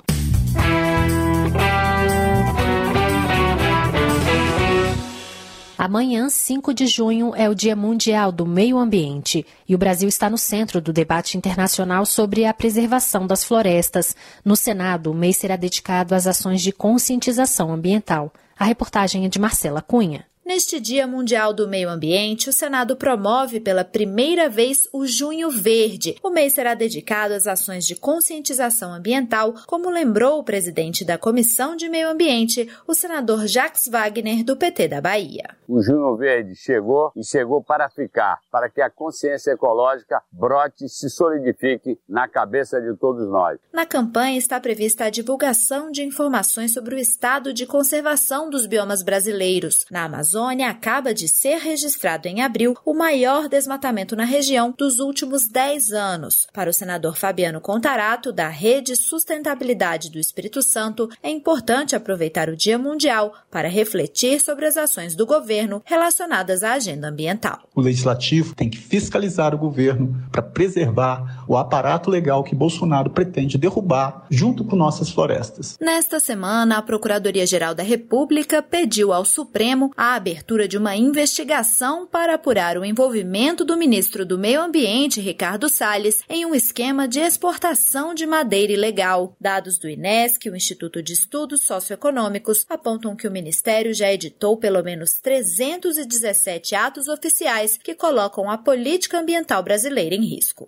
Amanhã, 5 de junho, é o Dia Mundial do Meio Ambiente e o Brasil está no centro do debate internacional sobre a preservação das florestas. No Senado, o mês será dedicado às ações de conscientização ambiental. A reportagem é de Marcela Cunha. Neste Dia Mundial do Meio Ambiente, o Senado promove pela primeira vez o Junho Verde. O mês será dedicado às ações de conscientização ambiental, como lembrou o presidente da Comissão de Meio Ambiente, o senador Jacques Wagner, do PT da Bahia. O Junho Verde chegou e chegou para ficar, para que a consciência ecológica brote e se solidifique na cabeça de todos nós. Na campanha está prevista a divulgação de informações sobre o estado de conservação dos biomas brasileiros. Na Amazônia, acaba de ser registrado em abril o maior desmatamento na região dos últimos 10 anos. Para o senador Fabiano Contarato, da Rede Sustentabilidade do Espírito Santo, é importante aproveitar o Dia Mundial para refletir sobre as ações do governo relacionadas à agenda ambiental. O legislativo tem que fiscalizar o governo para preservar o aparato legal que Bolsonaro pretende derrubar junto com nossas florestas. Nesta semana, a Procuradoria-Geral da República pediu ao Supremo a abertura de uma investigação para apurar o envolvimento do ministro do Meio Ambiente, Ricardo Salles, em um esquema de exportação de madeira ilegal. Dados do INESC, o Instituto de Estudos Socioeconômicos, apontam que o Ministério já editou pelo menos 317 atos oficiais que colocam a política ambiental brasileira em risco.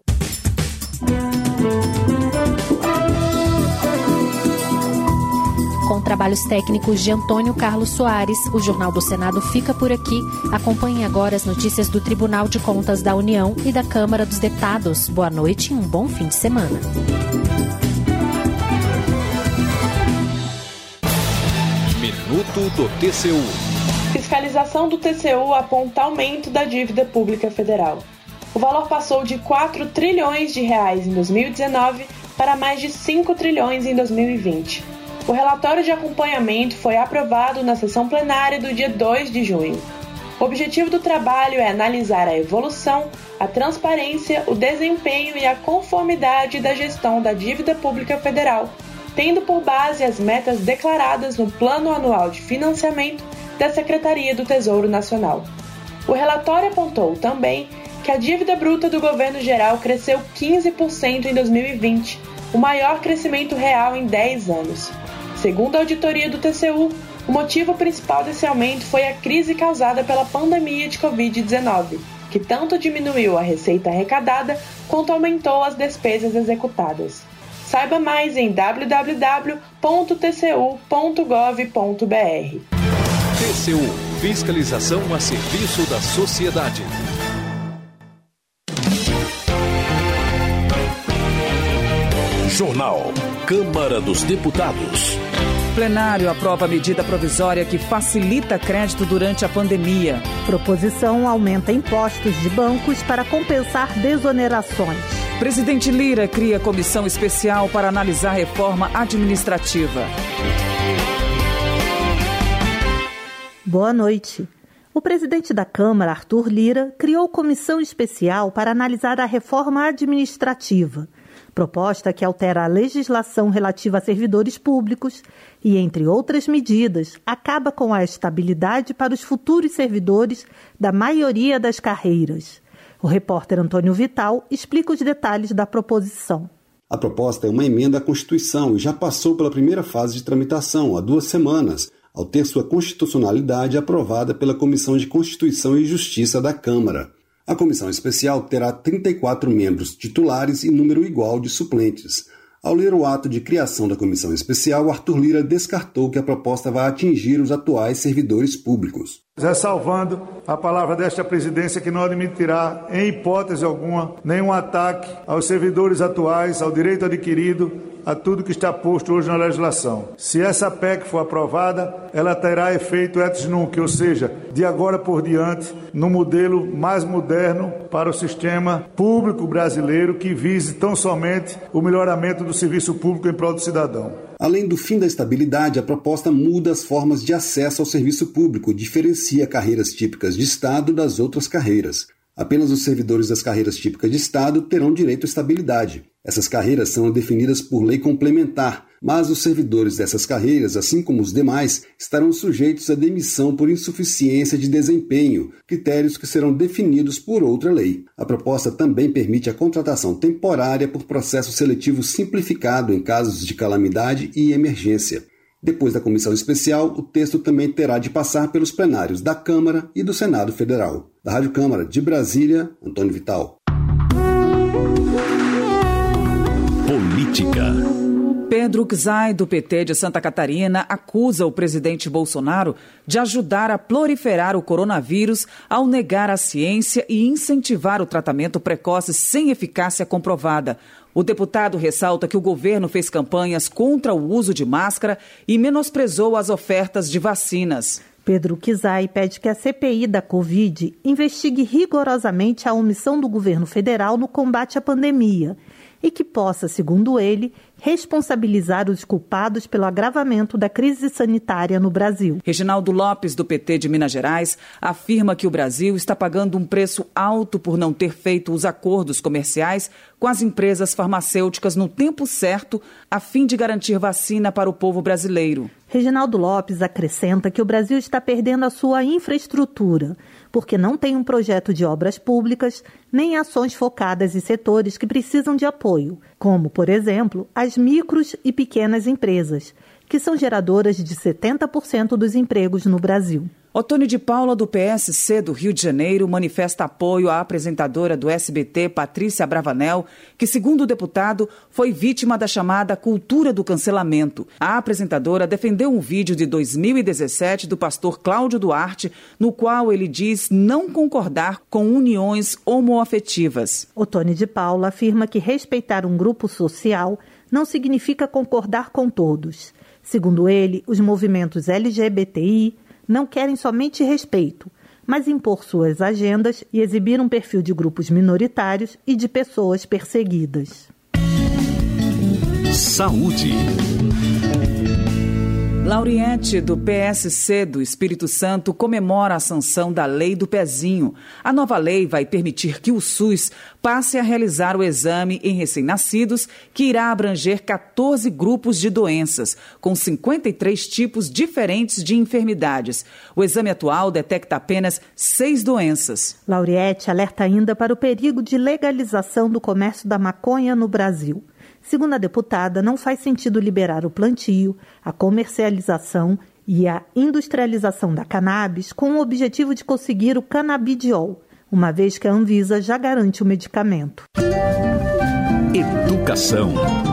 Com trabalhos técnicos de Antônio Carlos Soares, o Jornal do Senado fica por aqui. Acompanhe agora as notícias do Tribunal de Contas da União e da Câmara dos Deputados. Boa noite e um bom fim de semana. Minuto do TCU. Fiscalização do TCU aponta aumento da dívida pública federal. O valor passou de 4 trilhões de reais em 2019 para mais de 5 trilhões em 2020. O relatório de acompanhamento foi aprovado na sessão plenária do dia 2 de junho. O objetivo do trabalho é analisar a evolução, a transparência, o desempenho e a conformidade da gestão da dívida pública federal, tendo por base as metas declaradas no Plano Anual de Financiamento da Secretaria do Tesouro Nacional. O relatório apontou também que a dívida bruta do governo geral cresceu 15% em 2020, o maior crescimento real em 10 anos. Segundo a auditoria do TCU, o motivo principal desse aumento foi a crise causada pela pandemia de Covid-19, que tanto diminuiu a receita arrecadada quanto aumentou as despesas executadas. Saiba mais em www.tcu.gov.br. TCU – Fiscalização a serviço da sociedade. Jornal Câmara dos Deputados. Plenário aprova medida provisória que facilita crédito durante a pandemia. Proposição aumenta impostos de bancos para compensar desonerações. Presidente Lira cria comissão especial para analisar reforma administrativa. Boa noite. O presidente da Câmara, Arthur Lira, criou comissão especial para analisar a reforma administrativa. Proposta que altera a legislação relativa a servidores públicos e, entre outras medidas, acaba com a estabilidade para os futuros servidores da maioria das carreiras. O repórter Antônio Vital explica os detalhes da proposição. A proposta é uma emenda à Constituição e já passou pela primeira fase de tramitação, há 2 semanas, ao ter sua constitucionalidade aprovada pela Comissão de Constituição e Justiça da Câmara. A comissão especial terá 34 membros titulares e número igual de suplentes. Ao ler o ato de criação da comissão especial, Arthur Lira descartou que a proposta vai atingir os atuais servidores públicos. Ressalvando a palavra desta presidência que não admitirá, em hipótese alguma, nenhum ataque aos servidores atuais, ao direito adquirido, a tudo que está posto hoje na legislação. Se essa PEC for aprovada, ela terá efeito ex nunc, ou seja, de agora por diante, no modelo mais moderno para o sistema público brasileiro que vise tão somente o melhoramento do serviço público em prol do cidadão. Além do fim da estabilidade, a proposta muda as formas de acesso ao serviço público, diferencia carreiras típicas de Estado das outras carreiras. Apenas os servidores das carreiras típicas de Estado terão direito à estabilidade. Essas carreiras são definidas por lei complementar, mas os servidores dessas carreiras, assim como os demais, estarão sujeitos à demissão por insuficiência de desempenho, critérios que serão definidos por outra lei. A proposta também permite a contratação temporária por processo seletivo simplificado em casos de calamidade e emergência. Depois da comissão especial, o texto também terá de passar pelos plenários da Câmara e do Senado Federal. Da Rádio Câmara de Brasília, Antônio Vital. Política. Pedro Czai, do PT de Santa Catarina, acusa o presidente Bolsonaro de ajudar a proliferar o coronavírus ao negar a ciência e incentivar o tratamento precoce sem eficácia comprovada. O deputado ressalta que o governo fez campanhas contra o uso de máscara e menosprezou as ofertas de vacinas. Pedro Czai pede que a CPI da Covid investigue rigorosamente a omissão do governo federal no combate à pandemia e que possa, segundo ele, responsabilizar os culpados pelo agravamento da crise sanitária no Brasil. Reginaldo Lopes, do PT de Minas Gerais, afirma que o Brasil está pagando um preço alto por não ter feito os acordos comerciais com as empresas farmacêuticas no tempo certo, a fim de garantir vacina para o povo brasileiro. Reginaldo Lopes acrescenta que o Brasil está perdendo a sua infraestrutura, porque não tem um projeto de obras públicas, nem ações focadas em setores que precisam de apoio, como, por exemplo, as micros e pequenas empresas, que são geradoras de 70% dos empregos no Brasil. Otônio de Paula, do PSC do Rio de Janeiro, manifesta apoio à apresentadora do SBT, Patrícia Abravanel, que, segundo o deputado, foi vítima da chamada cultura do cancelamento. A apresentadora defendeu um vídeo de 2017 do pastor Cláudio Duarte, no qual ele diz não concordar com uniões homoafetivas. Otônio de Paula afirma que respeitar um grupo social não significa concordar com todos. Segundo ele, os movimentos LGBTI não querem somente respeito, mas impor suas agendas e exibir um perfil de grupos minoritários e de pessoas perseguidas. Saúde. Lauriette, do PSC do Espírito Santo, comemora a sanção da Lei do Pezinho. A nova lei vai permitir que o SUS passe a realizar o exame em recém-nascidos, que irá abranger 14 grupos de doenças, com 53 tipos diferentes de enfermidades. O exame atual detecta apenas 6 doenças. Lauriette alerta ainda para o perigo de legalização do comércio da maconha no Brasil. Segundo a deputada, não faz sentido liberar o plantio, a comercialização e a industrialização da cannabis com o objetivo de conseguir o canabidiol, uma vez que a Anvisa já garante o medicamento. Educação.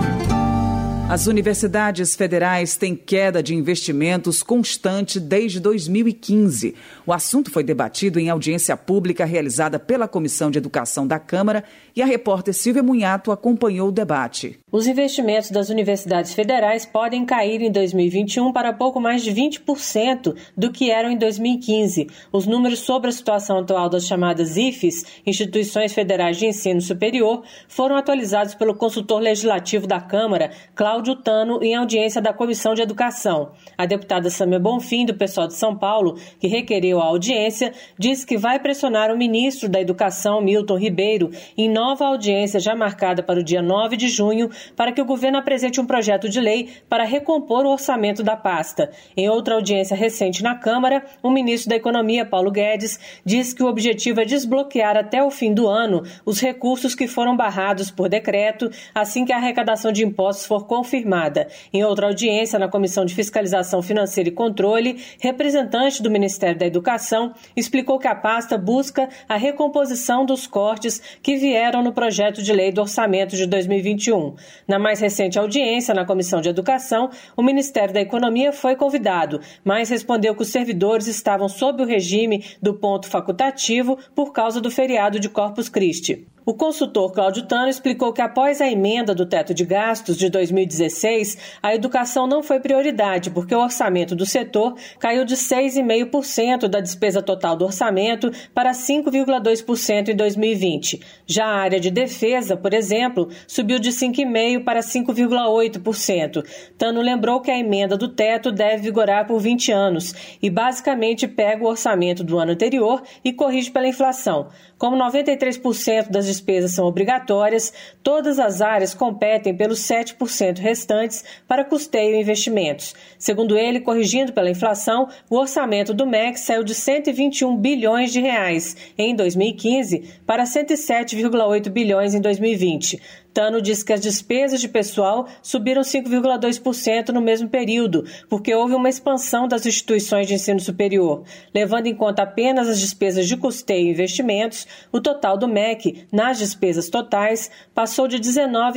As universidades federais têm queda de investimentos constante desde 2015. O assunto foi debatido em audiência pública realizada pela Comissão de Educação da Câmara e a repórter Silvia Munhato acompanhou o debate. Os investimentos das universidades federais podem cair em 2021 para pouco mais de 20% do que eram em 2015. Os números sobre a situação atual das chamadas IFES, Instituições Federais de Ensino Superior, foram atualizados pelo consultor legislativo da Câmara, Cláudio Tano, em audiência da Comissão de Educação. A deputada Sâmia Bonfim, do PSOL de São Paulo, que requereu a audiência, disse que vai pressionar o ministro da Educação, Milton Ribeiro, em nova audiência já marcada para o dia 9 de junho, para que o governo apresente um projeto de lei para recompor o orçamento da pasta. Em outra audiência recente na Câmara, o ministro da Economia, Paulo Guedes, disse que o objetivo é desbloquear até o fim do ano os recursos que foram barrados por decreto, assim que a arrecadação de impostos for confirmada. Em outra audiência, na Comissão de Fiscalização Financeira e Controle, representante do Ministério da Educação explicou que a pasta busca a recomposição dos cortes que vieram no projeto de lei do orçamento de 2021. Na mais recente audiência, na Comissão de Educação, o Ministério da Economia foi convidado, mas respondeu que os servidores estavam sob o regime do ponto facultativo por causa do feriado de Corpus Christi. O consultor Cláudio Tano explicou que após a emenda do teto de gastos de 2016, a educação não foi prioridade, porque o orçamento do setor caiu de 6,5% da despesa total do orçamento para 5,2% em 2020. Já a área de defesa, por exemplo, subiu de 5,5% para 5,8%. Tano lembrou que a emenda do teto deve vigorar por 20 anos e basicamente pega o orçamento do ano anterior e corrige pela inflação. Como 93% das despesas são obrigatórias, todas as áreas competem pelos 7% restantes para custeio e investimentos. Segundo ele, corrigindo pela inflação, o orçamento do MEC saiu de 121 bilhões de reais em 2015 para 107,8 bilhões em 2020. Tano diz que as despesas de pessoal subiram 5,2% no mesmo período, porque houve uma expansão das instituições de ensino superior. Levando em conta apenas as despesas de custeio e investimentos, o total do MEC, nas despesas totais, passou de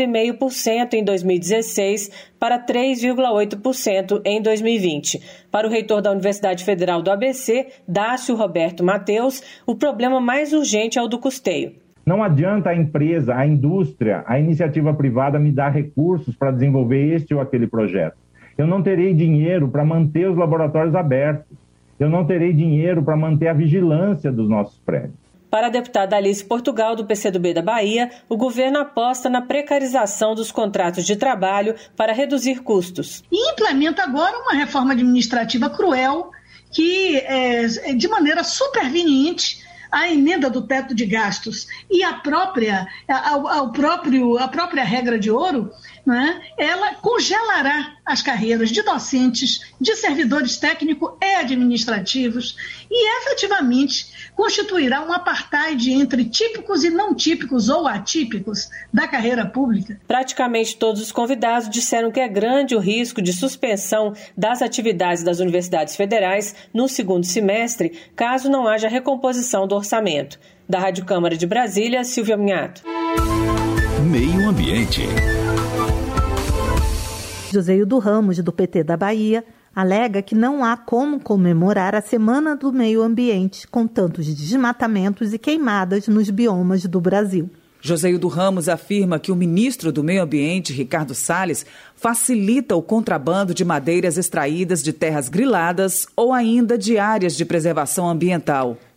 19,5% em 2016 para 3,8% em 2020. Para o reitor da Universidade Federal do ABC, Dácio Roberto Mateus, o problema mais urgente é o do custeio. Não adianta a empresa, a indústria, a iniciativa privada me dar recursos para desenvolver este ou aquele projeto. Eu não terei dinheiro para manter os laboratórios abertos. Eu não terei dinheiro para manter a vigilância dos nossos prédios. Para a deputada Alice Portugal, do PCdoB da Bahia, o governo aposta na precarização dos contratos de trabalho para reduzir custos. E implementa agora uma reforma administrativa cruel que, de maneira superveniente, a emenda do teto de gastos e a própria regra de ouro, né, ela congelará as carreiras de docentes, de servidores técnicos e administrativos e efetivamente constituirá um apartheid entre típicos e não típicos ou atípicos da carreira pública. Praticamente todos os convidados disseram que é grande o risco de suspensão das atividades das universidades federais no segundo semestre, caso não haja recomposição do orçamento. Da Rádio Câmara de Brasília, Silvia Munhato. Meio Ambiente. Joseildo Ramos, do PT da Bahia, alega que não há como comemorar a Semana do Meio Ambiente com tantos desmatamentos e queimadas nos biomas do Brasil. Joseildo Ramos afirma que o ministro do Meio Ambiente, Ricardo Salles, facilita o contrabando de madeiras extraídas de terras griladas ou ainda de áreas de preservação ambiental.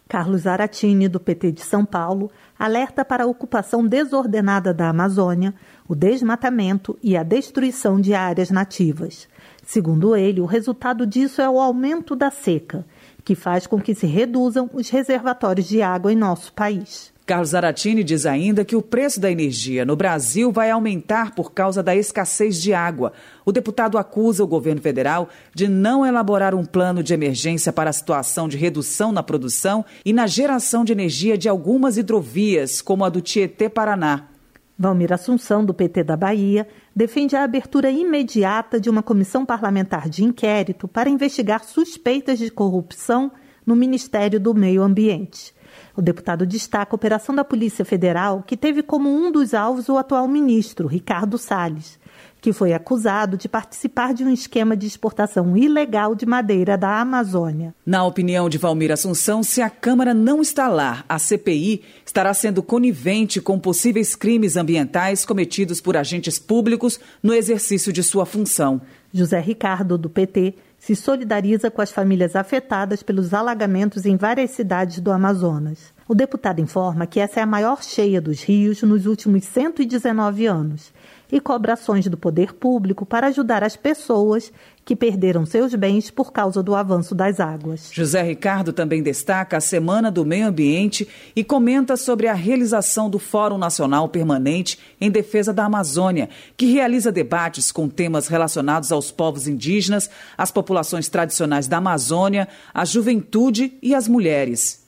Carlos Zaratini, do PT de São Paulo, alerta para a ocupação desordenada da Amazônia, o desmatamento e a destruição de áreas nativas. Segundo ele, o resultado disso é o aumento da seca, que faz com que se reduzam os reservatórios de água em nosso país. Carlos Zaratini diz ainda que o preço da energia no Brasil vai aumentar por causa da escassez de água. O deputado acusa o governo federal de não elaborar um plano de emergência para a situação de redução na produção e na geração de energia de algumas hidrovias, como a do Tietê-Paraná. Valmir Assunção, do PT da Bahia, defende a abertura imediata de uma comissão parlamentar de inquérito para investigar suspeitas de corrupção no Ministério do Meio Ambiente. O deputado destaca a operação da Polícia Federal, que teve como um dos alvos o atual ministro, Ricardo Salles, que foi acusado de participar de um esquema de exportação ilegal de madeira da Amazônia. Na opinião de Valmir Assunção, se a Câmara não instalar a CPI, estará sendo conivente com possíveis crimes ambientais cometidos por agentes públicos no exercício de sua função. José Ricardo, do PT, se solidariza com as famílias afetadas pelos alagamentos em várias cidades do Amazonas. O deputado informa que essa é a maior cheia dos rios nos últimos 119 anos e cobra ações do poder público para ajudar as pessoas que perderam seus bens por causa do avanço das águas. José Ricardo também destaca a Semana do Meio Ambiente e comenta sobre a realização do Fórum Nacional Permanente em Defesa da Amazônia, que realiza debates com temas relacionados aos povos indígenas, às populações tradicionais da Amazônia, à juventude e às mulheres.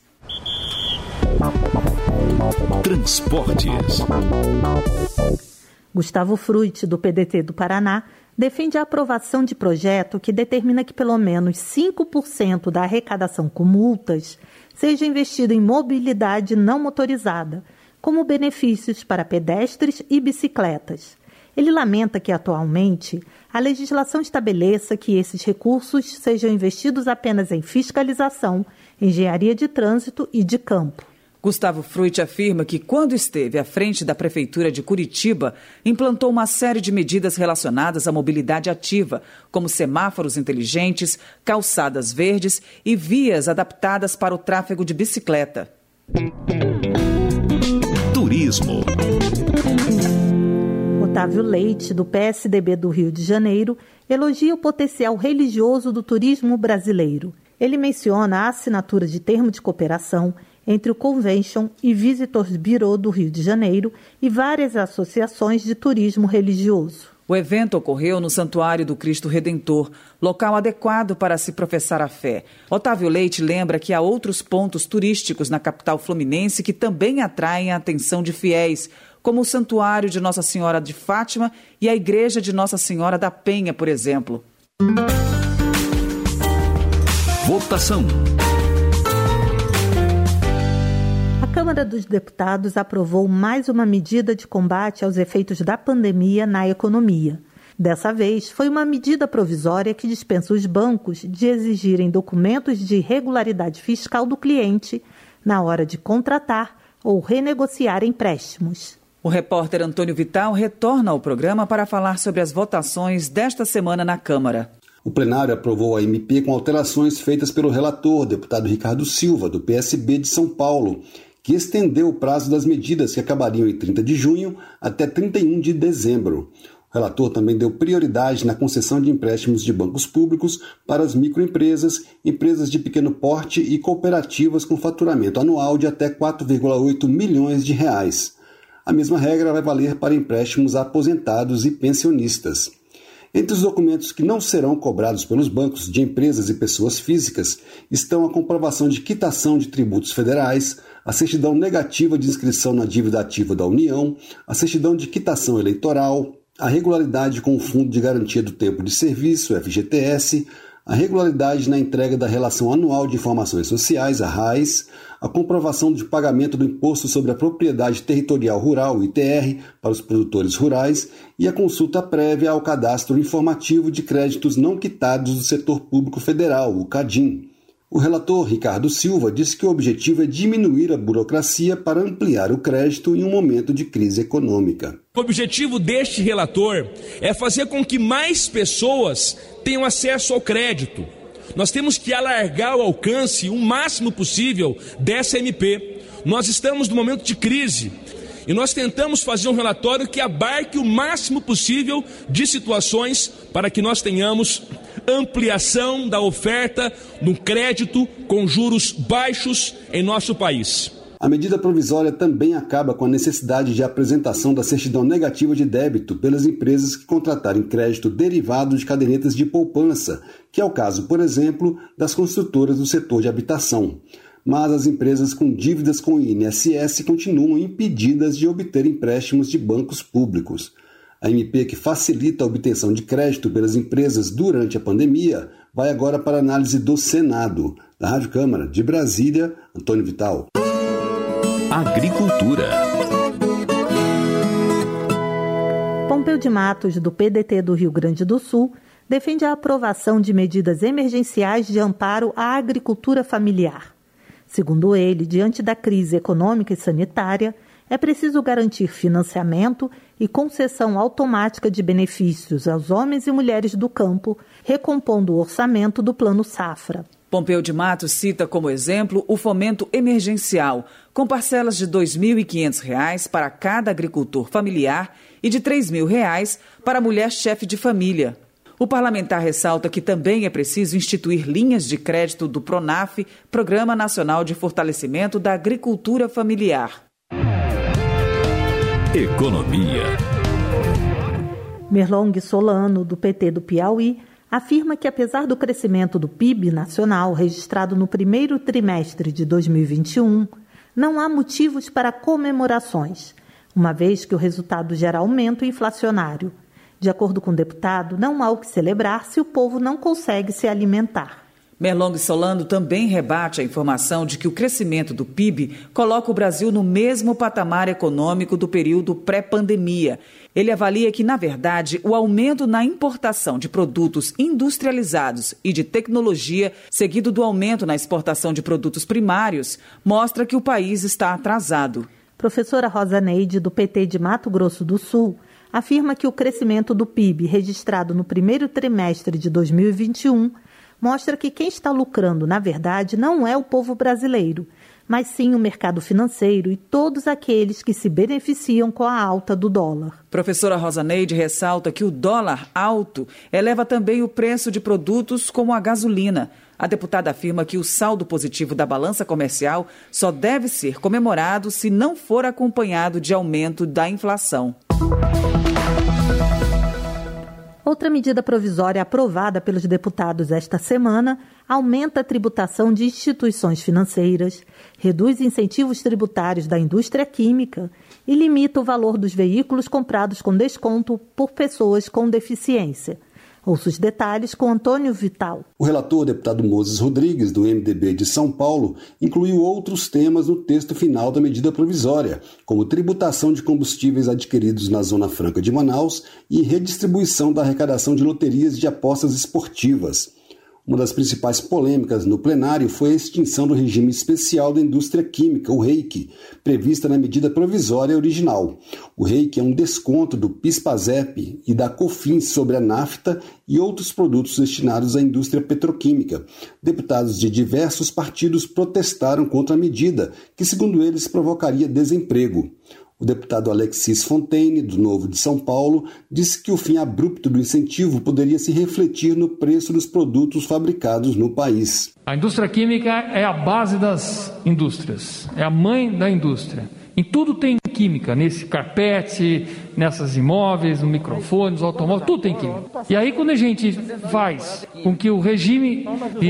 Transportes. Gustavo Fruit, do PDT do Paraná, defende a aprovação de projeto que determina que pelo menos 5% da arrecadação com multas seja investido em mobilidade não motorizada, como benefícios para pedestres e bicicletas. Ele lamenta que, atualmente, a legislação estabeleça que esses recursos sejam investidos apenas em fiscalização, engenharia de trânsito e de campo. Gustavo Fruit afirma que, quando esteve à frente da Prefeitura de Curitiba, implantou uma série de medidas relacionadas à mobilidade ativa, como semáforos inteligentes, calçadas verdes e vias adaptadas para o tráfego de bicicleta. Turismo. Otávio Leite, do PSDB do Rio de Janeiro, elogia o potencial religioso do turismo brasileiro. Ele menciona a assinatura de termo de cooperação entre o Convention e Visitors Bureau do Rio de Janeiro e várias associações de turismo religioso. O evento ocorreu no Santuário do Cristo Redentor, local adequado para se professar a fé. Otávio Leite lembra que há outros pontos turísticos na capital fluminense que também atraem a atenção de fiéis, como o Santuário de Nossa Senhora de Fátima e a Igreja de Nossa Senhora da Penha, por exemplo. Votação. A Câmara dos Deputados aprovou mais uma medida de combate aos efeitos da pandemia na economia. Dessa vez, foi uma medida provisória que dispensa os bancos de exigirem documentos de regularidade fiscal do cliente na hora de contratar ou renegociar empréstimos. O repórter Antônio Vital retorna ao programa para falar sobre as votações desta semana na Câmara. O plenário aprovou a MP com alterações feitas pelo relator, deputado Ricardo Silva, do PSB de São Paulo, que estendeu o prazo das medidas que acabariam em 30 de junho até 31 de dezembro. O relator também deu prioridade na concessão de empréstimos de bancos públicos para as microempresas, empresas de pequeno porte e cooperativas com faturamento anual de até 4,8 milhões de reais. A mesma regra vai valer para empréstimos a aposentados e pensionistas. Entre os documentos que não serão cobrados pelos bancos de empresas e pessoas físicas estão a comprovação de quitação de tributos federais, a certidão negativa de inscrição na dívida ativa da União, a certidão de quitação eleitoral, a regularidade com o Fundo de Garantia do Tempo de Serviço, FGTS, a regularidade na entrega da Relação Anual de Informações Sociais, a RAIS, a comprovação de pagamento do Imposto sobre a Propriedade Territorial Rural, ITR, para os produtores rurais e a consulta prévia ao Cadastro Informativo de Créditos Não Quitados do Setor Público Federal, o CADIM. O relator Ricardo Silva disse que o objetivo é diminuir a burocracia para ampliar o crédito em um momento de crise econômica. O objetivo deste relator é fazer com que mais pessoas tenham acesso ao crédito, Nós temos que alargar o alcance o máximo possível dessa MP. Nós estamos num momento de crise e nós tentamos fazer um relatório que abarque o máximo possível de situações para que nós tenhamos ampliação da oferta no crédito com juros baixos em nosso país. A medida provisória também acaba com a necessidade de apresentação da certidão negativa de débito pelas empresas que contratarem crédito derivado de cadernetas de poupança, que é o caso, por exemplo, das construtoras do setor de habitação. Mas as empresas com dívidas com o INSS continuam impedidas de obter empréstimos de bancos públicos. A MP, que facilita a obtenção de crédito pelas empresas durante a pandemia, vai agora para análise do Senado. Da Rádio Câmara de Brasília, Antônio Vital. Agricultura. Pompeu de Matos, do PDT do Rio Grande do Sul, defende a aprovação de medidas emergenciais de amparo à agricultura familiar. Segundo ele, diante da crise econômica e sanitária, é preciso garantir financiamento e concessão automática de benefícios aos homens e mulheres do campo, recompondo o orçamento do Plano Safra. Pompeu de Matos cita como exemplo o fomento emergencial, com parcelas de R$ 2.500 para cada agricultor familiar e de R$ 3.000 para a mulher chefe de família. O parlamentar ressalta que também é preciso instituir linhas de crédito do PRONAF, Programa Nacional de Fortalecimento da Agricultura Familiar. Economia. Merlong Solano, do PT do Piauí, afirma que apesar do crescimento do PIB nacional registrado no primeiro trimestre de 2021, não há motivos para comemorações, uma vez que o resultado gera aumento inflacionário. De acordo com o deputado, não há o que celebrar se o povo não consegue se alimentar. Merlong Solano também rebate a informação de que o crescimento do PIB coloca o Brasil no mesmo patamar econômico do período pré-pandemia. Ele avalia que, na verdade, o aumento na importação de produtos industrializados e de tecnologia, seguido do aumento na exportação de produtos primários, mostra que o país está atrasado. Professora Rosa Neide, do PT de Mato Grosso do Sul, afirma que o crescimento do PIB registrado no primeiro trimestre de 2021 mostra que quem está lucrando, na verdade, não é o povo brasileiro, mas sim o mercado financeiro e todos aqueles que se beneficiam com a alta do dólar. Professora Rosa Neide ressalta que o dólar alto eleva também o preço de produtos como a gasolina. A deputada afirma que o saldo positivo da balança comercial só deve ser comemorado se não for acompanhado de aumento da inflação. Outra medida provisória aprovada pelos deputados esta semana aumenta a tributação de instituições financeiras, reduz incentivos tributários da indústria química e limita o valor dos veículos comprados com desconto por pessoas com deficiência. Ouça os detalhes com Antônio Vital. O relator, deputado Moses Rodrigues, do MDB de São Paulo, incluiu outros temas no texto final da medida provisória, como tributação de combustíveis adquiridos na Zona Franca de Manaus e redistribuição da arrecadação de loterias de apostas esportivas. Uma das principais polêmicas no plenário foi a extinção do regime especial da indústria química, o REIQ, prevista na medida provisória original. O REIQ é um desconto do PIS/PASEP e da COFINS sobre a nafta e outros produtos destinados à indústria petroquímica. Deputados de diversos partidos protestaram contra a medida, que, segundo eles, provocaria desemprego. O deputado Alexis Fontaine, do Novo de São Paulo, disse que o fim abrupto do incentivo poderia se refletir no preço dos produtos fabricados no país. A indústria química é a base das indústrias, é a mãe da indústria. Em tudo tem química, nesse carpete, nessas imóveis, no microfone, nos automóveis, tudo tem química. E aí quando a gente faz com que o regime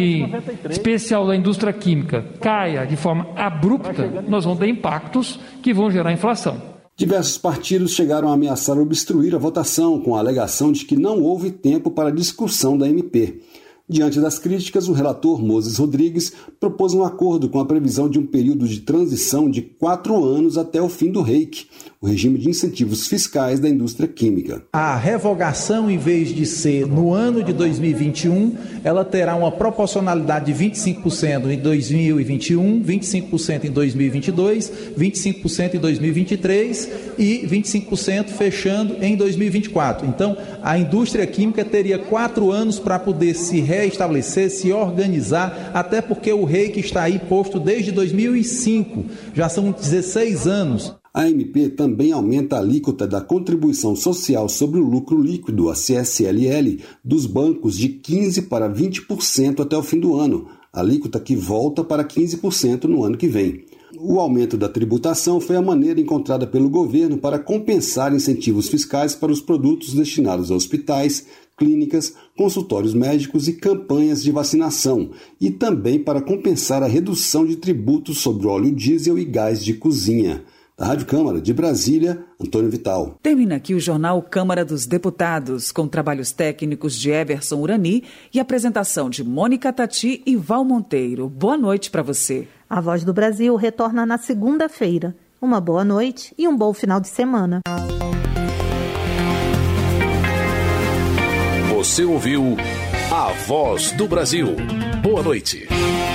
especial da indústria química caia de forma abrupta, nós vamos ter impactos que vão gerar inflação. Diversos partidos chegaram a ameaçar obstruir a votação com a alegação de que não houve tempo para a discussão da MP. Diante das críticas, o relator Moses Rodrigues propôs um acordo com a previsão de um período de transição de 4 anos até o fim do REIQ, o regime de incentivos fiscais da indústria química. A revogação, em vez de ser no ano de 2021, ela terá uma proporcionalidade de 25% em 2021, 25% em 2022, 25% em 2023 e 25% fechando em 2024. Então, a indústria química teria 4 anos para poder se reestabelecer, se organizar, até porque o REIQ está aí posto desde 2005, já são 16 anos. A AMP também aumenta a alíquota da contribuição social sobre o lucro líquido, a CSLL, dos bancos de 15% para 20% até o fim do ano, alíquota que volta para 15% no ano que vem. O aumento da tributação foi a maneira encontrada pelo governo para compensar incentivos fiscais para os produtos destinados a hospitais, clínicas, consultórios médicos e campanhas de vacinação, e também para compensar a redução de tributos sobre óleo diesel e gás de cozinha. Da Rádio Câmara de Brasília, Antônio Vital. Termina aqui o Jornal Câmara dos Deputados, com trabalhos técnicos de Everson Urani e apresentação de Mônica Tati e Val Monteiro. Boa noite para você. A Voz do Brasil retorna na segunda-feira. Uma boa noite e um bom final de semana. Você ouviu A Voz do Brasil. Boa noite.